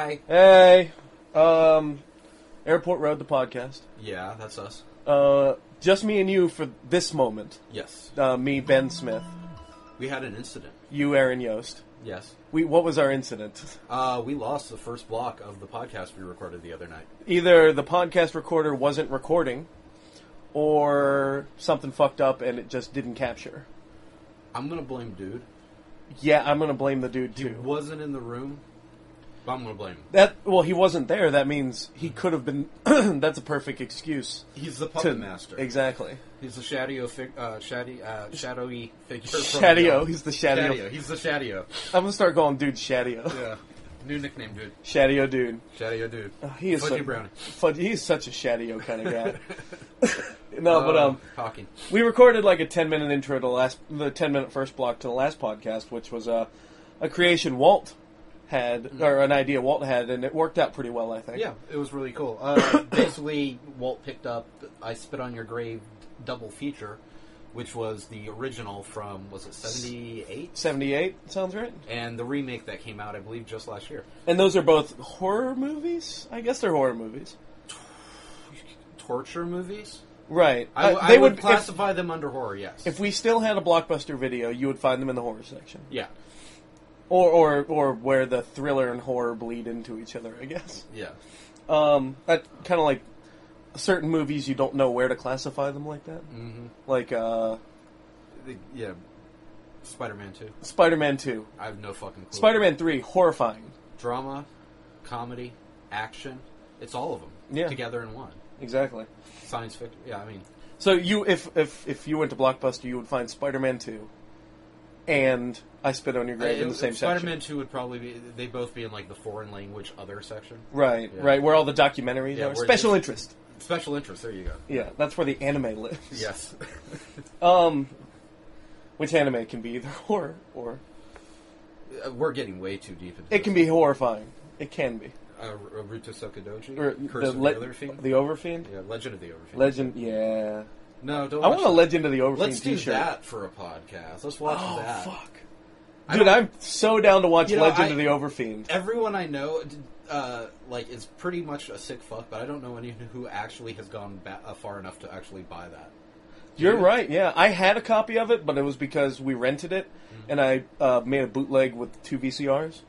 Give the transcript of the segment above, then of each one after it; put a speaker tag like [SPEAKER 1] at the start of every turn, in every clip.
[SPEAKER 1] Hi.
[SPEAKER 2] Hey. Airport Road, the podcast.
[SPEAKER 1] Yeah, that's us.
[SPEAKER 2] Just me and you for this moment.
[SPEAKER 1] Yes.
[SPEAKER 2] Me, Ben Smith.
[SPEAKER 1] We had an incident.
[SPEAKER 2] You, Aaron Yost.
[SPEAKER 1] Yes.
[SPEAKER 2] What was our incident?
[SPEAKER 1] We lost the first block of the podcast we recorded the other night.
[SPEAKER 2] Either the podcast recorder wasn't recording, or something fucked up and it just didn't capture.
[SPEAKER 1] I'm going to blame Dude.
[SPEAKER 2] Yeah, I'm going to blame the dude,
[SPEAKER 1] He
[SPEAKER 2] too.
[SPEAKER 1] wasn't in the room, but I'm going to blame him.
[SPEAKER 2] Well, he wasn't there. That means he could have been... That's a perfect excuse.
[SPEAKER 1] He's the puppet master.
[SPEAKER 2] Exactly.
[SPEAKER 1] He's the shadowy figure.
[SPEAKER 2] Shadio. He's the Shadio.
[SPEAKER 1] Shadio. He's the Shadio.
[SPEAKER 2] I'm going to start calling dude Shadio.
[SPEAKER 1] Yeah. New nickname, Dude.
[SPEAKER 2] Shadio dude.
[SPEAKER 1] Shadio Dude.
[SPEAKER 2] He is
[SPEAKER 1] Fudgy Brownie.
[SPEAKER 2] He's such a Shadio kind of guy. No, but
[SPEAKER 1] talking.
[SPEAKER 2] we recorded like a 10-minute intro to the 10-minute first block to the last podcast, which was a creation Walt had, or an idea Walt had, and it worked out pretty well, I think.
[SPEAKER 1] Yeah, it was really cool. Basically, Walt picked up I Spit on Your Grave double feature, which was the original from, was it 78?
[SPEAKER 2] 78, sounds right.
[SPEAKER 1] And the remake that came out, I believe, just last year.
[SPEAKER 2] And those are both horror movies? I guess they're horror movies.
[SPEAKER 1] Torture movies?
[SPEAKER 2] Right.
[SPEAKER 1] I would classify them under horror, yes.
[SPEAKER 2] If we still had a Blockbuster video, you would find them in the horror section.
[SPEAKER 1] Yeah.
[SPEAKER 2] Or where the thriller and horror bleed into each other, I guess.
[SPEAKER 1] Yeah.
[SPEAKER 2] That kind of like certain movies you don't know where to classify them like that.
[SPEAKER 1] Mm-hmm.
[SPEAKER 2] Like,
[SPEAKER 1] yeah. Spider-Man 2.
[SPEAKER 2] Spider-Man 2.
[SPEAKER 1] I have no fucking clue.
[SPEAKER 2] Spider-Man 3, horrifying.
[SPEAKER 1] Drama, comedy, action. It's all of them together in one.
[SPEAKER 2] Exactly.
[SPEAKER 1] Science fiction. Yeah, I mean.
[SPEAKER 2] So you, if you went to Blockbuster, you would find Spider-Man 2 and I Spit on Your Grave in the same section.
[SPEAKER 1] Spider-Man 2 would probably be, they'd both be in like the foreign language other section.
[SPEAKER 2] Right,
[SPEAKER 1] yeah.
[SPEAKER 2] Right, where all the documentaries are. Special interest.
[SPEAKER 1] Special interest, there you go.
[SPEAKER 2] Yeah, that's where the anime lives.
[SPEAKER 1] Yes.
[SPEAKER 2] Which anime can be either horror or...
[SPEAKER 1] We're getting way too deep into
[SPEAKER 2] it can be horrifying. It can be.
[SPEAKER 1] Ruta Sokodoji?
[SPEAKER 2] Or
[SPEAKER 1] Curse of the Overfiend?
[SPEAKER 2] The Overfiend?
[SPEAKER 1] Yeah, Legend of the Overfiend.
[SPEAKER 2] Legend, yeah.
[SPEAKER 1] No, don't
[SPEAKER 2] I want a Legend of the Overfiend
[SPEAKER 1] Let's do
[SPEAKER 2] t-shirt.
[SPEAKER 1] that for a podcast. Let's watch that.
[SPEAKER 2] Oh, fuck. Dude, I'm so down to watch Legend of the Overfiend.
[SPEAKER 1] Everyone I know, is pretty much a sick fuck, but I don't know anyone who actually has gone far enough to actually buy that.
[SPEAKER 2] You're right, yeah. I had a copy of it, but it was because we rented it, and I made a bootleg with 2 VCRs.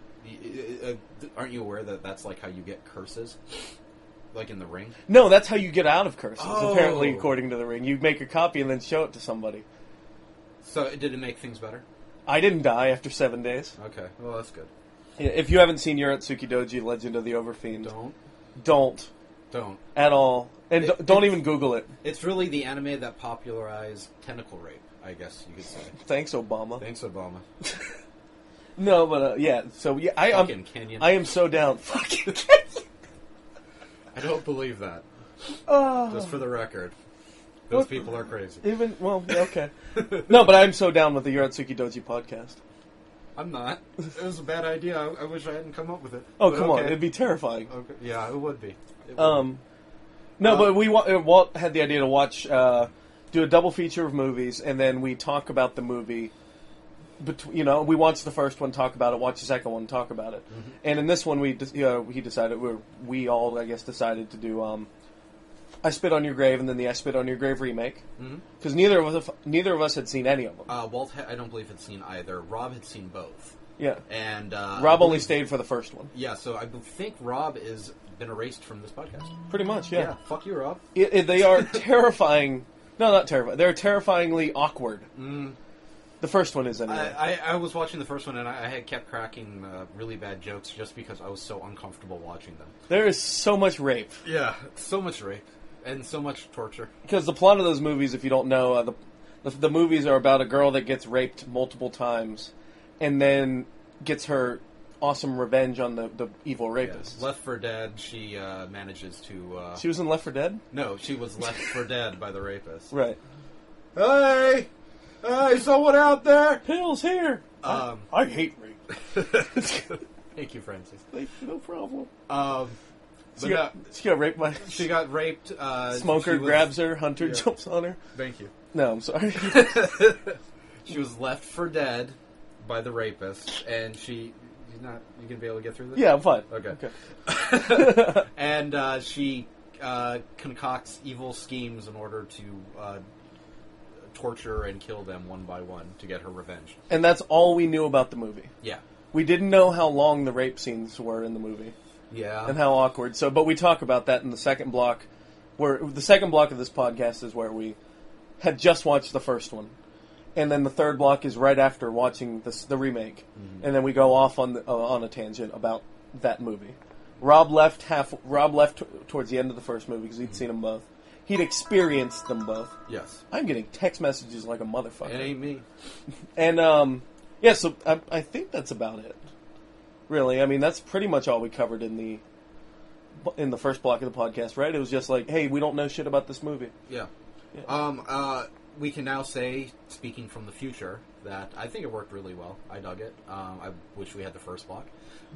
[SPEAKER 1] Aren't you aware that that's like how you get curses? Like in The Ring?
[SPEAKER 2] No, that's how you get out of curses,
[SPEAKER 1] Oh.
[SPEAKER 2] apparently, according to The Ring. You make a copy and then show it to somebody.
[SPEAKER 1] So, did it make things better?
[SPEAKER 2] I didn't die after 7 days.
[SPEAKER 1] Okay, well, that's good.
[SPEAKER 2] Yeah, if you haven't seen Yuratsuki Doji, Legend of the Overfiend, don't. At all. And don't even Google it.
[SPEAKER 1] It's really the anime that popularized tentacle rape, I guess you could say.
[SPEAKER 2] Thanks, Obama.
[SPEAKER 1] Thanks, Obama.
[SPEAKER 2] No, but yeah, so yeah, I am so down. Fucking Kenyan.
[SPEAKER 1] I don't believe that. Just for the record. Those people are crazy.
[SPEAKER 2] Okay. No, but I'm so down with the Yuratsuki Doji podcast.
[SPEAKER 1] I'm not. It was a bad idea. I wish I hadn't come up with it.
[SPEAKER 2] Oh, come on. It'd be terrifying.
[SPEAKER 1] Okay. Yeah, it would be.
[SPEAKER 2] No, but Walt had the idea to do a double feature of movies, and then we talk about the movie. We watch the first one, talk about it. Watch the second one, talk about it. Mm-hmm. And in this one, we all, I guess, decided to do I Spit on Your Grave, and then the I Spit on Your Grave remake. Because neither of us had seen any of them.
[SPEAKER 1] Walt, I don't believe had seen either. Rob had seen both.
[SPEAKER 2] Yeah,
[SPEAKER 1] and
[SPEAKER 2] Rob only stayed for the first one.
[SPEAKER 1] Yeah, so I think Rob has been erased from this podcast.
[SPEAKER 2] Pretty much, yeah.
[SPEAKER 1] Yeah, fuck you, Rob.
[SPEAKER 2] They are terrifying. No, not terrifying. They're terrifyingly awkward. The first one is anyway.
[SPEAKER 1] I was watching the first one, and I had kept cracking really bad jokes just because I was so uncomfortable watching them.
[SPEAKER 2] There is so much rape.
[SPEAKER 1] Yeah, so much rape. And so much torture.
[SPEAKER 2] Because the plot of those movies, if you don't know, the movies are about a girl that gets raped multiple times and then gets her awesome revenge on the evil rapist.
[SPEAKER 1] Yeah. Left 4 Dead, she manages to...
[SPEAKER 2] She was in Left 4 Dead?
[SPEAKER 1] No, she was left for dead by the rapist.
[SPEAKER 2] Right.
[SPEAKER 1] Hey, someone out there?
[SPEAKER 2] Pills here! I hate rape.
[SPEAKER 1] Thank you, Francis.
[SPEAKER 2] No problem.
[SPEAKER 1] She
[SPEAKER 2] got raped by...
[SPEAKER 1] She got raped.
[SPEAKER 2] Smoker grabs her. Hunter jumps on her.
[SPEAKER 1] Thank you.
[SPEAKER 2] No, I'm sorry.
[SPEAKER 1] She was left for dead by the rapist, and she He's not. You gonna be able to get through this?
[SPEAKER 2] Yeah, I'm fine.
[SPEAKER 1] Okay. And she concocts evil schemes in order to torture and kill them one by one to get her revenge.
[SPEAKER 2] And that's all we knew about the movie.
[SPEAKER 1] Yeah.
[SPEAKER 2] We didn't know how long the rape scenes were in the movie.
[SPEAKER 1] Yeah.
[SPEAKER 2] And how awkward. So, but we talk about that in the second block. Where the second block of this podcast is where we had just watched the first one, and then the third block is right after watching the remake, and then we go off on a tangent about that movie. Rob left towards the end of the first movie because he'd seen them both. He'd experienced them both.
[SPEAKER 1] Yes.
[SPEAKER 2] I'm getting text messages like a motherfucker.
[SPEAKER 1] It ain't me.
[SPEAKER 2] And yeah, so I think that's about it. Really, I mean that's pretty much all we covered in the first block of the podcast, right? It was just like, hey, we don't know shit about this movie.
[SPEAKER 1] Yeah. We can now say, speaking from the future, that I think it worked really well. I dug it. I wish we had the first block.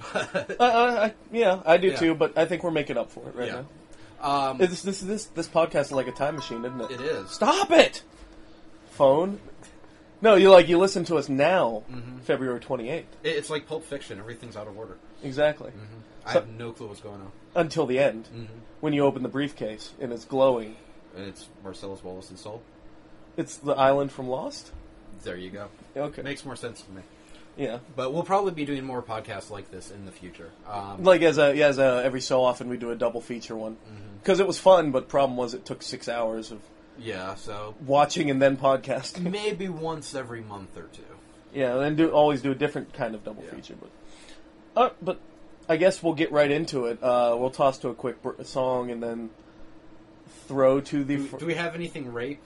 [SPEAKER 2] Yeah, I do too, but I think we're making up for it right now. This podcast is like a time machine, isn't it?
[SPEAKER 1] It is.
[SPEAKER 2] Stop it! Phone? No, you listen to us now, February 28th.
[SPEAKER 1] It's like Pulp Fiction. Everything's out of order.
[SPEAKER 2] Exactly.
[SPEAKER 1] I have no clue what's going on.
[SPEAKER 2] Until the end, when you open the briefcase and it's glowing.
[SPEAKER 1] And it's Marcellus Wallace's soul.
[SPEAKER 2] It's the island from Lost?
[SPEAKER 1] There you go.
[SPEAKER 2] Okay.
[SPEAKER 1] Makes more sense to me.
[SPEAKER 2] Yeah.
[SPEAKER 1] But we'll probably be doing more podcasts like this in the future.
[SPEAKER 2] Like as every so often we do a double feature one. Because it was fun, but problem was it took 6 hours of
[SPEAKER 1] so
[SPEAKER 2] watching and then podcasting.
[SPEAKER 1] Maybe once every month or two.
[SPEAKER 2] Yeah, and then always do a different kind of double feature. But I guess we'll get right into it. We'll toss to a quick song and then throw to the...
[SPEAKER 1] Do we have anything rape?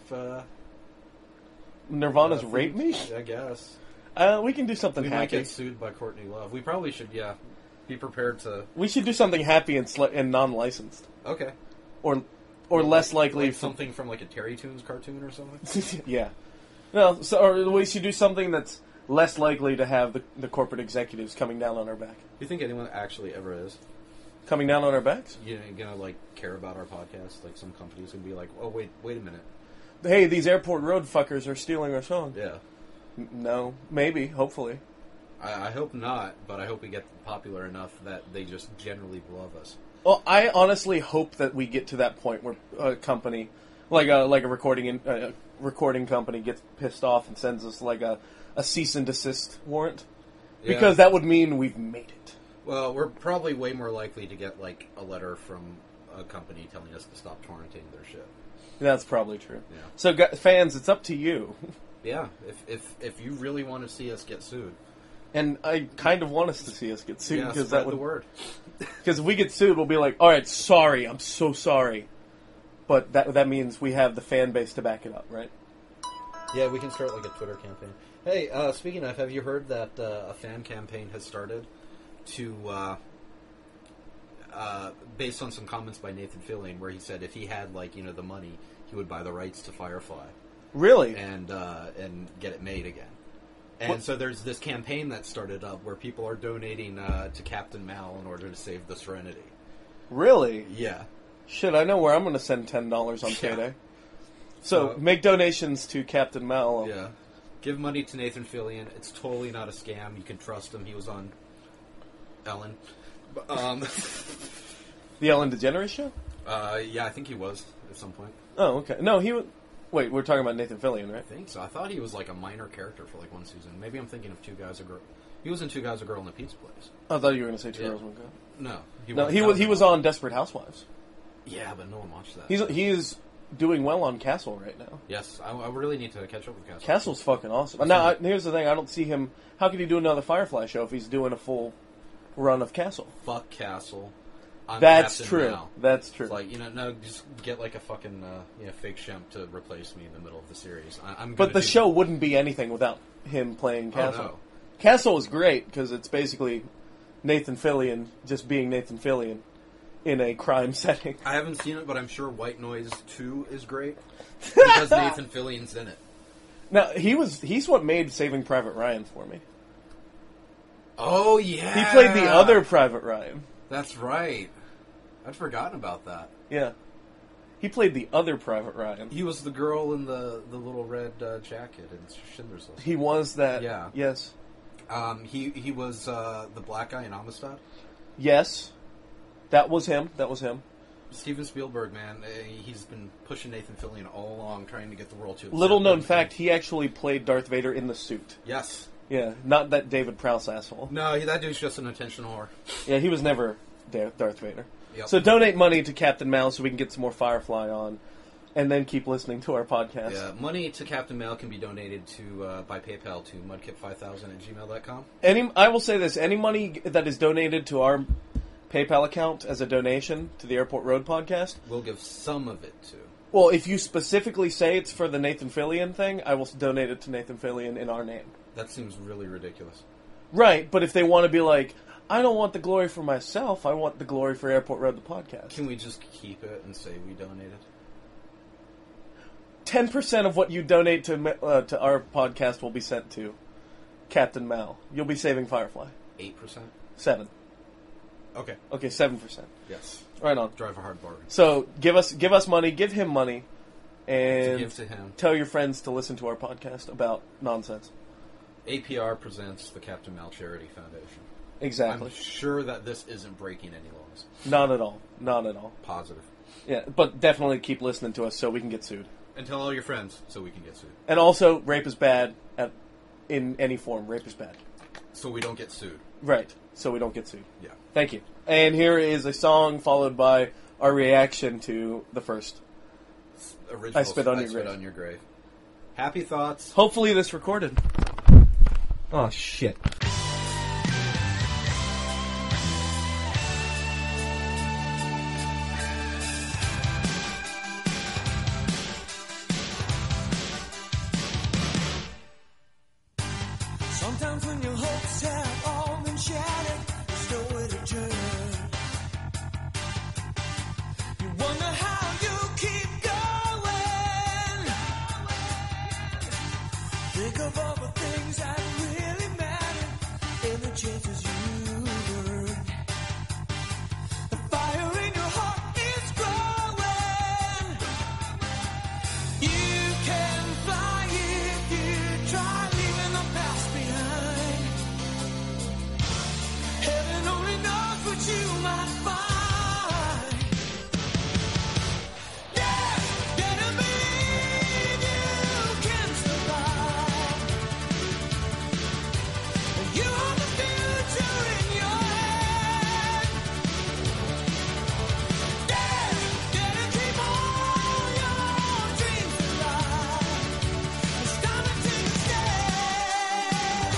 [SPEAKER 2] Nirvana's Rape Me?
[SPEAKER 1] I guess.
[SPEAKER 2] We can do something happy.
[SPEAKER 1] We might get sued by Courtney Love. We probably should, be prepared to...
[SPEAKER 2] We should do something happy and non-licensed.
[SPEAKER 1] Okay.
[SPEAKER 2] Or less likely...
[SPEAKER 1] Like something from like a Terry Toons cartoon or something?
[SPEAKER 2] Yeah. No, or we should do something that's less likely to have the corporate executives coming down on our back.
[SPEAKER 1] Do you think anyone actually ever is?
[SPEAKER 2] Coming down on our backs?
[SPEAKER 1] You gonna like care about our podcast? Like some companies gonna be like, oh wait a minute.
[SPEAKER 2] Hey, these airport road fuckers are stealing our song.
[SPEAKER 1] Yeah.
[SPEAKER 2] No, maybe, hopefully.
[SPEAKER 1] I hope not, but I hope we get popular enough that they just generally love us.
[SPEAKER 2] Well, I honestly hope that we get to that point where a company, like a recording company, gets pissed off and sends us like a cease and desist warrant, because that would mean we've made it.
[SPEAKER 1] Well, we're probably way more likely to get like a letter from a company telling us to stop torrenting their shit.
[SPEAKER 2] That's probably true.
[SPEAKER 1] Yeah.
[SPEAKER 2] So, fans, it's up to you.
[SPEAKER 1] Yeah, if you really want to see us get sued.
[SPEAKER 2] And I kind of want us to see us get sued.
[SPEAKER 1] Because that would the word.
[SPEAKER 2] Because if we get sued, we'll be like, all right, sorry, I'm so sorry. But that means we have the fan base to back it up, right?
[SPEAKER 1] Yeah, we can start like a Twitter campaign. Hey, speaking of, have you heard that a fan campaign has started to, based on some comments by Nathan Fillion, where he said if he had the money, he would buy the rights to Firefly.
[SPEAKER 2] Really?
[SPEAKER 1] And get it made again. And so there's this campaign that started up where people are donating to Captain Mal in order to save the Serenity.
[SPEAKER 2] Really?
[SPEAKER 1] Yeah.
[SPEAKER 2] Shit, I know where I'm going to send $10 on payday. So make donations to Captain Mal.
[SPEAKER 1] Yeah. Give money to Nathan Fillion. It's totally not a scam. You can trust him. He was on Ellen.
[SPEAKER 2] The Ellen DeGeneres show?
[SPEAKER 1] Yeah, I think he was at some point.
[SPEAKER 2] Oh, okay. No, he was... Wait, we're talking about Nathan Fillion, right?
[SPEAKER 1] I think so. I thought he was like a minor character for like one season. Maybe I'm thinking of Two Guys, a Girl. He was in Two Guys, a Girl in a Pizza Place.
[SPEAKER 2] I thought you were going to say Two Girls, One Cup.
[SPEAKER 1] No.
[SPEAKER 2] He was on Desperate Housewives.
[SPEAKER 1] Yeah, but no one watched that.
[SPEAKER 2] He is doing well on Castle right now.
[SPEAKER 1] Yes, I really need to catch up with Castle.
[SPEAKER 2] Castle's fucking awesome. Now, here's the thing. I don't see him... How could he do another Firefly show if he's doing a full run of Castle?
[SPEAKER 1] Fuck Castle.
[SPEAKER 2] That's
[SPEAKER 1] Captain
[SPEAKER 2] true.
[SPEAKER 1] Mal.
[SPEAKER 2] That's true.
[SPEAKER 1] It's like, no, just get like a fucking fake Shemp to replace me in the middle of the series.
[SPEAKER 2] But the show wouldn't be anything without him playing Castle.
[SPEAKER 1] Oh, no.
[SPEAKER 2] Castle is great because it's basically Nathan Fillion just being Nathan Fillion in a crime setting.
[SPEAKER 1] I haven't seen it, but I'm sure White Noise 2 is great because Nathan Fillion's in it.
[SPEAKER 2] Now, he's what made Saving Private Ryan for me.
[SPEAKER 1] Oh, yeah!
[SPEAKER 2] He played the other Private Ryan.
[SPEAKER 1] That's right. I'd forgotten about that.
[SPEAKER 2] Yeah. He played the other Private Ryan.
[SPEAKER 1] He was the girl in the little red jacket in Schindler's List.
[SPEAKER 2] He was that.
[SPEAKER 1] Yeah.
[SPEAKER 2] Yes.
[SPEAKER 1] He was the black guy in Amistad.
[SPEAKER 2] Yes, that was him. That was him.
[SPEAKER 1] Steven Spielberg, man, he's been pushing Nathan Fillion all along, trying to get the world to.
[SPEAKER 2] Little known fact: he actually played Darth Vader in the suit.
[SPEAKER 1] Yes.
[SPEAKER 2] Yeah, not that David Prowse asshole.
[SPEAKER 1] No, that dude's just an attention whore.
[SPEAKER 2] Yeah, he was never Darth Vader.
[SPEAKER 1] Yep.
[SPEAKER 2] So donate money to Captain Mal so we can get some more Firefly on, and then keep listening to our podcast.
[SPEAKER 1] Yeah, money to Captain Mal can be donated to by PayPal to mudkip5000@gmail.com.
[SPEAKER 2] I will say this: any money that is donated to our PayPal account as a donation to the Airport Road podcast,
[SPEAKER 1] We'll give some of it to.
[SPEAKER 2] well, if you specifically say it's for the Nathan Fillion thing, I will donate it to Nathan Fillion in our name.
[SPEAKER 1] That seems really ridiculous.
[SPEAKER 2] Right, but if they want to be like, I don't want the glory for myself, I want the glory for Airport Road, the podcast.
[SPEAKER 1] Can we just keep it and say we donated?
[SPEAKER 2] 10% of what you donate to our podcast will be sent to Captain Mal. You'll be saving Firefly.
[SPEAKER 1] 8%?
[SPEAKER 2] 7.
[SPEAKER 1] Okay.
[SPEAKER 2] Okay, 7%.
[SPEAKER 1] Yes.
[SPEAKER 2] Right on.
[SPEAKER 1] Drive a hard bargain.
[SPEAKER 2] So give us money, give him money, and
[SPEAKER 1] To give to him.
[SPEAKER 2] tell your friends to listen to our podcast about nonsense.
[SPEAKER 1] APR presents the Captain Mal Charity Foundation.
[SPEAKER 2] Exactly.
[SPEAKER 1] I'm sure that this isn't breaking any laws.
[SPEAKER 2] Not at all. Not at all.
[SPEAKER 1] Positive.
[SPEAKER 2] Yeah, but definitely keep listening to us so we can get sued.
[SPEAKER 1] And tell all your friends so we can get sued.
[SPEAKER 2] And also, rape is bad in any form. Rape is bad.
[SPEAKER 1] So we don't get sued.
[SPEAKER 2] Right. So we don't get sued.
[SPEAKER 1] Yeah.
[SPEAKER 2] Thank you. And here is a song followed by our reaction to the first.
[SPEAKER 1] Original
[SPEAKER 2] I Spit on Your Grave.
[SPEAKER 1] Grave. Happy thoughts.
[SPEAKER 2] Hopefully this recorded. Oh, shit.
[SPEAKER 3] Sometimes when your hopes have all been shattered, there's nowhere to turn. You wonder how you keep going. Think of all the things that really matter and the chances you earned. The fire in your heart is growing. You can fly if you try, leaving the past behind. Heaven only knows what you might find. Yeah, better believe you can survive. You hold the future in your hand. Yeah, better keep all your dreams alive. It's time to take a stand.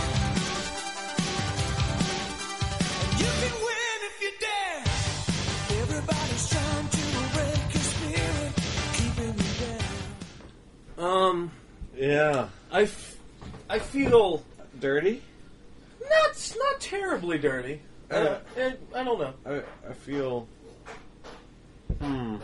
[SPEAKER 3] You can win if you dare. Everybody's trying to break your spirit, keeping you down.
[SPEAKER 4] Yeah.
[SPEAKER 2] I feel
[SPEAKER 4] Dirty?
[SPEAKER 2] not terribly dirty. I don't know.
[SPEAKER 4] I feel... I'm...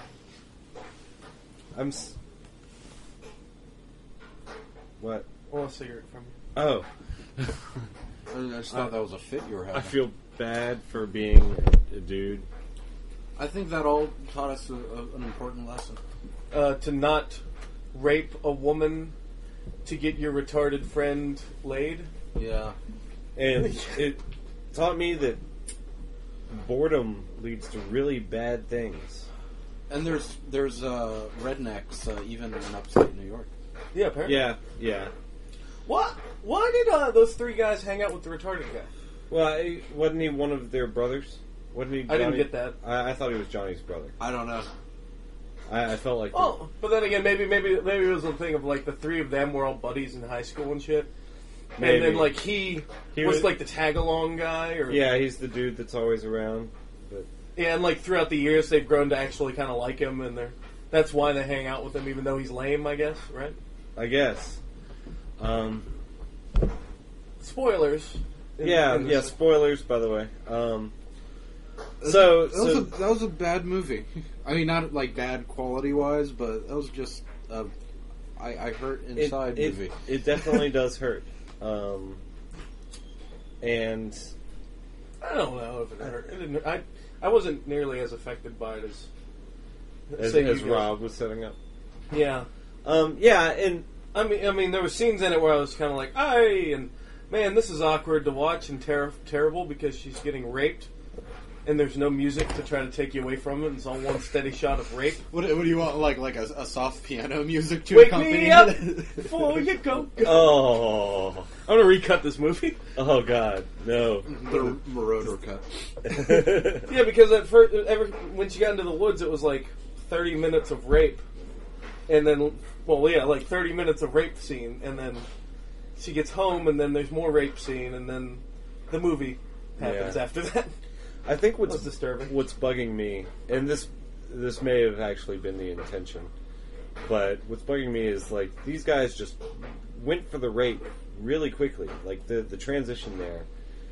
[SPEAKER 4] What?
[SPEAKER 2] I want a cigarette from you.
[SPEAKER 4] Oh.
[SPEAKER 1] I just thought that was a fit you were having.
[SPEAKER 4] I feel bad for being a dude.
[SPEAKER 1] I think that all taught us an important lesson.
[SPEAKER 2] To not rape a woman to get your retarded friend laid.
[SPEAKER 1] Yeah.
[SPEAKER 4] And it taught me that boredom leads to really bad things.
[SPEAKER 1] And there's rednecks even in upstate New York.
[SPEAKER 2] Yeah, apparently.
[SPEAKER 4] Yeah.
[SPEAKER 2] What? Why did those three guys hang out with the retarded guy?
[SPEAKER 4] Well, wasn't he one of their brothers? Wasn't he
[SPEAKER 2] I didn't
[SPEAKER 4] Johnny?
[SPEAKER 2] get that.
[SPEAKER 4] I thought he was Johnny's brother.
[SPEAKER 1] I don't know.
[SPEAKER 4] I felt like...
[SPEAKER 2] Oh, but then again, maybe it was a thing of like the three of them were all buddies in high school and shit.
[SPEAKER 4] Maybe.
[SPEAKER 2] And then like he was like the tag along guy, or
[SPEAKER 4] Yeah, he's the dude that's always around. But
[SPEAKER 2] yeah, and like throughout the years they've grown to actually kind of like him, and that's why they hang out with him, even though he's lame, I guess, right?
[SPEAKER 4] I guess.
[SPEAKER 2] Spoilers.
[SPEAKER 4] Yeah. Spoilers, by the way.
[SPEAKER 1] That was a bad movie. I mean, not like bad quality wise, but that was just I hurt inside movie.
[SPEAKER 4] It definitely does hurt. And
[SPEAKER 2] I don't know if it hurt. It didn't. I wasn't nearly as affected by it
[SPEAKER 4] as
[SPEAKER 2] say you guys.
[SPEAKER 4] Rob was setting up.
[SPEAKER 2] Yeah.
[SPEAKER 4] Yeah, and
[SPEAKER 2] I mean, there were scenes in it where I was kind of like, "Aye," and Man, this is awkward to watch and terrible because she's getting raped, and there's no music to try to take you away from it. It's all one steady shot of rape.
[SPEAKER 5] What do you want? Like a soft piano music to
[SPEAKER 2] Wake
[SPEAKER 5] accompany
[SPEAKER 2] me up
[SPEAKER 5] it?
[SPEAKER 2] before you go.
[SPEAKER 4] Oh,
[SPEAKER 2] I'm gonna recut this movie.
[SPEAKER 4] oh God, no.
[SPEAKER 5] The Marauder cut.
[SPEAKER 2] Yeah, because at first, when she got into the woods, it was like 30 minutes of rape, and then, like 30 minutes of rape scene, and then she gets home, and then there's more rape scene, and then the movie happens
[SPEAKER 4] Yeah.
[SPEAKER 2] after that.
[SPEAKER 4] I think
[SPEAKER 2] That's disturbing.
[SPEAKER 4] what's bugging me, and this may have actually been the intention, but what's bugging me is like these guys just went for the rape really quickly. Like the transition there,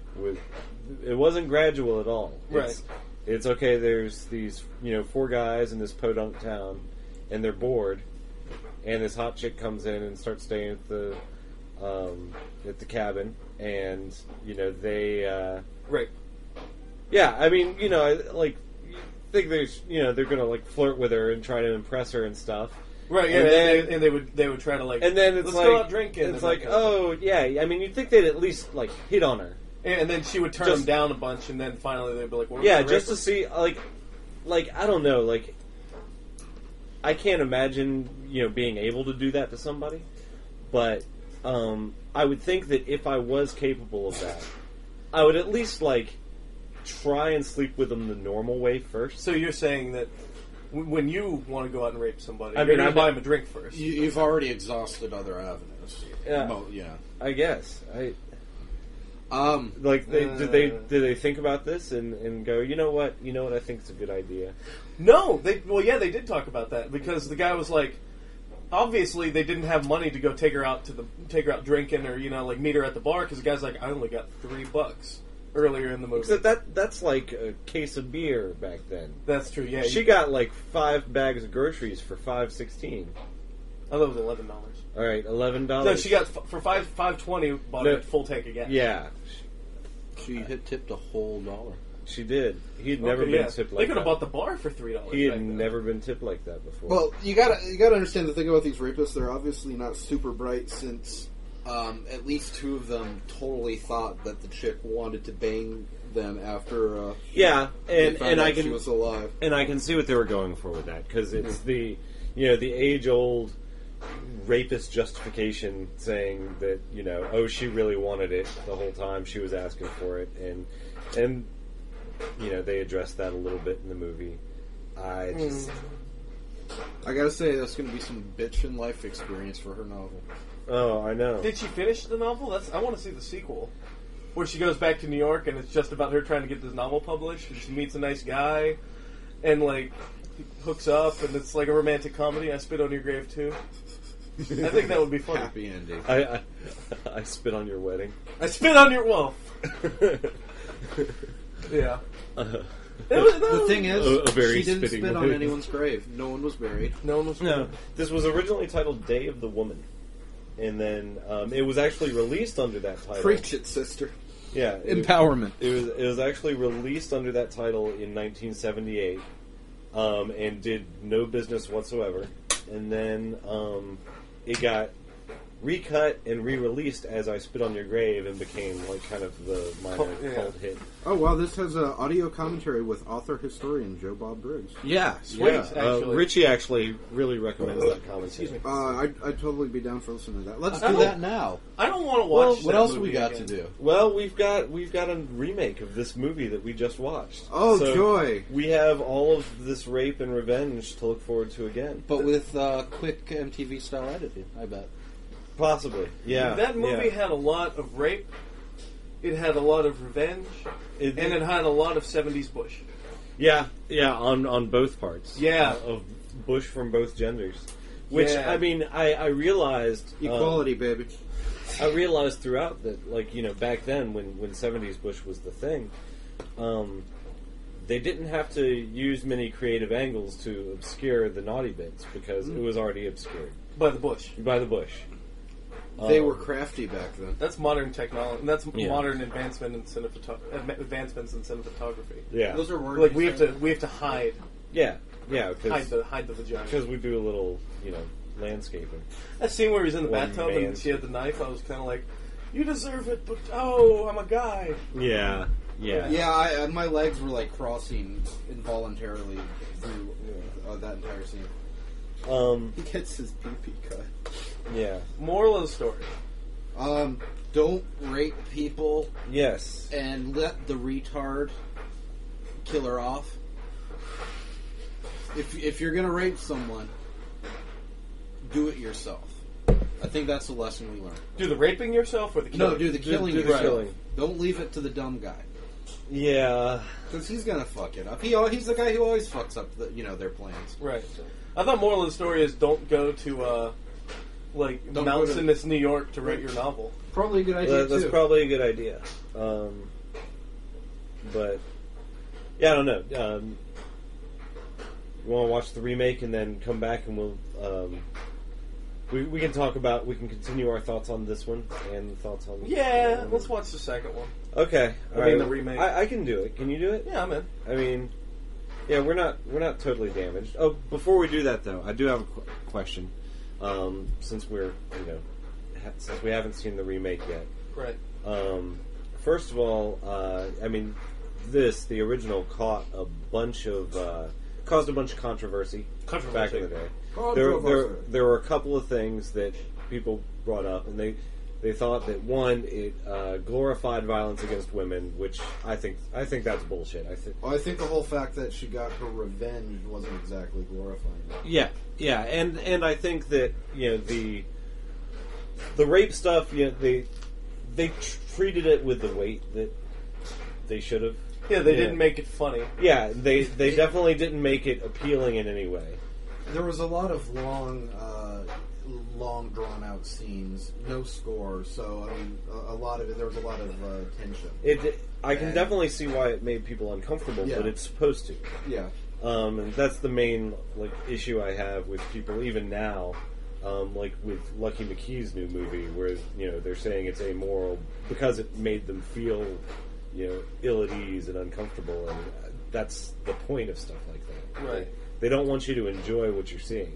[SPEAKER 4] it wasn't gradual at all. It's okay. There's these 4 guys in this podunk town, and they're bored, and this hot chick comes in and starts staying at the cabin, and they
[SPEAKER 2] Rape.
[SPEAKER 4] yeah, I mean, like, you think there's, they're gonna like flirt with her and try to impress her and stuff,
[SPEAKER 2] Right, yeah,
[SPEAKER 4] And then-
[SPEAKER 2] and they would try to like,
[SPEAKER 4] and then it's
[SPEAKER 2] let's
[SPEAKER 4] like,
[SPEAKER 2] go out drinking.
[SPEAKER 4] it's
[SPEAKER 2] and
[SPEAKER 4] like,
[SPEAKER 2] that kind of
[SPEAKER 4] oh yeah, I mean, you'd think they'd at least like hit on her,
[SPEAKER 2] stuff. And then she would turn
[SPEAKER 4] just-
[SPEAKER 2] him down a bunch, and then finally they'd be like, well,
[SPEAKER 4] yeah,
[SPEAKER 2] we're
[SPEAKER 4] just to
[SPEAKER 2] raping.
[SPEAKER 4] see, like I don't know, like, I can't imagine being able to do that to somebody, but I would think that if I was capable of that, I would at least like try and sleep with them the normal way first.
[SPEAKER 2] So you're saying that when you want to go out and rape somebody,
[SPEAKER 4] I
[SPEAKER 2] you're
[SPEAKER 4] mean,
[SPEAKER 2] going
[SPEAKER 4] I'm
[SPEAKER 2] to buy
[SPEAKER 4] not-
[SPEAKER 2] them a drink first.
[SPEAKER 5] You've already exhausted other avenues.
[SPEAKER 4] Yeah.
[SPEAKER 5] Yeah.
[SPEAKER 4] I guess I
[SPEAKER 5] Um,
[SPEAKER 4] like did they think about this and go, you know what I think it's a good idea.
[SPEAKER 2] No, they did talk about that because the guy was like, obviously they didn't have money to go take her out drinking or like meet her at the bar because the guy's like, I only got $3 earlier in the movie.
[SPEAKER 4] Except that's like a case of beer back then.
[SPEAKER 2] That's true. Yeah,
[SPEAKER 4] She got like 5 bags of groceries for $5.16.
[SPEAKER 2] I thought it was $11.
[SPEAKER 4] All right, $11.
[SPEAKER 2] No, she got for $5.20 bought
[SPEAKER 4] No.
[SPEAKER 2] a full tank of gas.
[SPEAKER 4] Yeah,
[SPEAKER 5] she had tipped a whole $1.
[SPEAKER 4] she did. He had
[SPEAKER 2] Okay,
[SPEAKER 4] never
[SPEAKER 2] yeah.
[SPEAKER 4] been tipped
[SPEAKER 2] They
[SPEAKER 4] like
[SPEAKER 2] could
[SPEAKER 4] that.
[SPEAKER 2] have bought the bar for $3.
[SPEAKER 4] He had
[SPEAKER 2] back then.
[SPEAKER 4] never been tipped like that before.
[SPEAKER 5] Well, you gotta understand the thing about these rapists. They're obviously not super bright, since at least 2 of them totally thought that the chick wanted to bang them after.
[SPEAKER 4] yeah,
[SPEAKER 5] they
[SPEAKER 4] and
[SPEAKER 5] found out
[SPEAKER 4] I
[SPEAKER 5] she
[SPEAKER 4] can
[SPEAKER 5] was alive.
[SPEAKER 4] and I can see what they were going for with that because it's the the age old rapist justification saying that she really wanted it the whole time she was asking for it, and they addressed that a little bit in the movie. I just
[SPEAKER 5] I gotta say, that's gonna be some bitchin' life experience for her novel.
[SPEAKER 4] oh I know.
[SPEAKER 2] Did she finish the novel? I want to see the sequel, where she goes back to New York and it's just about her trying to get this novel published. And she meets a nice guy, and like hooks up, and it's like a romantic comedy. I Spit on Your Grave too. I think that would be funny.
[SPEAKER 5] Happy ending.
[SPEAKER 4] I spit on your wedding.
[SPEAKER 2] I spit on your yeah.
[SPEAKER 5] The thing is,
[SPEAKER 4] A very
[SPEAKER 5] she didn't
[SPEAKER 4] spitting
[SPEAKER 5] spit on
[SPEAKER 4] movie.
[SPEAKER 5] anyone's grave. No one was buried.
[SPEAKER 2] No one was.
[SPEAKER 4] No, this was originally titled Day of the Woman, and then it was actually released under that title.
[SPEAKER 5] Preach it, sister.
[SPEAKER 4] Yeah,
[SPEAKER 5] Empowerment.
[SPEAKER 4] It was actually released under that title in 1978, and did no business whatsoever. And then it got recut and re-released as I Spit on Your Grave and became like kind of the minor cult hit.
[SPEAKER 5] Oh wow, this has audio commentary with author historian Joe Bob Briggs.
[SPEAKER 4] Yeah,
[SPEAKER 2] Sweet,
[SPEAKER 4] yeah.
[SPEAKER 2] actually.
[SPEAKER 4] Richie actually really recommends that commentary.
[SPEAKER 2] Excuse me.
[SPEAKER 5] I'd totally be down for listening to that. Let's
[SPEAKER 2] I
[SPEAKER 5] do
[SPEAKER 2] don't-
[SPEAKER 5] that now.
[SPEAKER 2] I don't want to watch.
[SPEAKER 5] What
[SPEAKER 2] that
[SPEAKER 5] else
[SPEAKER 2] movie
[SPEAKER 5] we got
[SPEAKER 2] again.
[SPEAKER 5] to do?
[SPEAKER 4] Well, we've got a remake of this movie that we just watched.
[SPEAKER 5] Oh,
[SPEAKER 4] So
[SPEAKER 5] joy!
[SPEAKER 4] We have all of this rape and revenge to look forward to again.
[SPEAKER 5] But with quick MTV style editing, I bet.
[SPEAKER 4] Possibly, yeah.
[SPEAKER 2] That movie
[SPEAKER 4] yeah.
[SPEAKER 2] had a lot of rape. It had a lot of revenge, and it had a lot of '70s Bush.
[SPEAKER 4] Yeah, on both parts.
[SPEAKER 2] Yeah.
[SPEAKER 4] Of Bush from both genders. Which,
[SPEAKER 2] Yeah.
[SPEAKER 4] I mean, I realized...
[SPEAKER 5] Equality, baby.
[SPEAKER 4] I realized throughout that, like, back then, when 70s Bush was the thing, they didn't have to use many creative angles to obscure the naughty bits, because it was already obscured
[SPEAKER 2] By the Bush.
[SPEAKER 4] by the Bush.
[SPEAKER 5] They were crafty back then.
[SPEAKER 2] That's modern technology. That's
[SPEAKER 4] Yeah.
[SPEAKER 2] modern advancement in advancements in cinematography.
[SPEAKER 4] Yeah.
[SPEAKER 5] Those are words.
[SPEAKER 2] Like we have to hide
[SPEAKER 4] Yeah,
[SPEAKER 2] hide the vagina.
[SPEAKER 4] because we do a little, landscaping.
[SPEAKER 2] That scene where he's in the
[SPEAKER 4] One
[SPEAKER 2] bathtub and
[SPEAKER 4] man's-
[SPEAKER 2] she had the knife, I was kind of like, You deserve it, but oh, I'm a guy.
[SPEAKER 4] Yeah.
[SPEAKER 5] Yeah, my legs were like crossing involuntarily through that entire scene. He gets his pee-pee cut.
[SPEAKER 4] Yeah.
[SPEAKER 2] Moral of the story.
[SPEAKER 5] Don't rape people
[SPEAKER 4] Yes.
[SPEAKER 5] and let the retard kill her off. If you're gonna rape someone, do it yourself. I think that's the lesson we learned.
[SPEAKER 2] Do the raping yourself or the killing?
[SPEAKER 5] No, do the killing
[SPEAKER 4] do the
[SPEAKER 5] yourself.
[SPEAKER 4] killing.
[SPEAKER 5] Don't leave it to the dumb guy.
[SPEAKER 4] Yeah.
[SPEAKER 5] Because he's gonna fuck it up. He's the guy who always fucks up their plans.
[SPEAKER 2] Right. I thought moral of the story is don't go to Mount
[SPEAKER 5] go to-
[SPEAKER 2] Sinus, New York to write your novel.
[SPEAKER 5] Probably a good idea
[SPEAKER 4] That's
[SPEAKER 5] too.
[SPEAKER 4] probably a good idea. But yeah, I don't know. You want to watch the remake and then come back and we'll we can talk about, we can continue our thoughts on this one and thoughts on
[SPEAKER 2] Yeah, let's watch the second one.
[SPEAKER 4] Okay,
[SPEAKER 2] I mean the remake.
[SPEAKER 4] I can do it. Can you do it?
[SPEAKER 2] Yeah, I'm in.
[SPEAKER 4] I mean, yeah, we're not totally damaged. Oh, before we do that though, I do have a question. Since we're since we haven't seen the remake yet.
[SPEAKER 2] Right.
[SPEAKER 4] First of all, I mean, the original caused a bunch of controversy back in the day. There were a couple of things that people brought up, and they thought that one, it glorified violence against women, which I think that's bullshit.
[SPEAKER 5] I think the whole fact that she got her revenge wasn't exactly glorifying it.
[SPEAKER 4] Yeah, and I think that the rape stuff, they treated it with the weight that they should have.
[SPEAKER 2] Yeah, they didn't make it funny.
[SPEAKER 4] Yeah, they definitely didn't make it appealing in any way.
[SPEAKER 5] There was a lot of long drawn out scenes, no score. So I mean, a lot of it. There was a lot of tension.
[SPEAKER 4] I can definitely see why it made people uncomfortable,
[SPEAKER 5] Yeah.
[SPEAKER 4] but it's supposed to.
[SPEAKER 5] Yeah.
[SPEAKER 4] And that's the main issue I have with people even now, like with Lucky McKee's new movie, where they're saying it's amoral because it made them feel ill at ease and uncomfortable, and that's the point of stuff like that.
[SPEAKER 2] Right.
[SPEAKER 4] They don't want you to enjoy what you're seeing.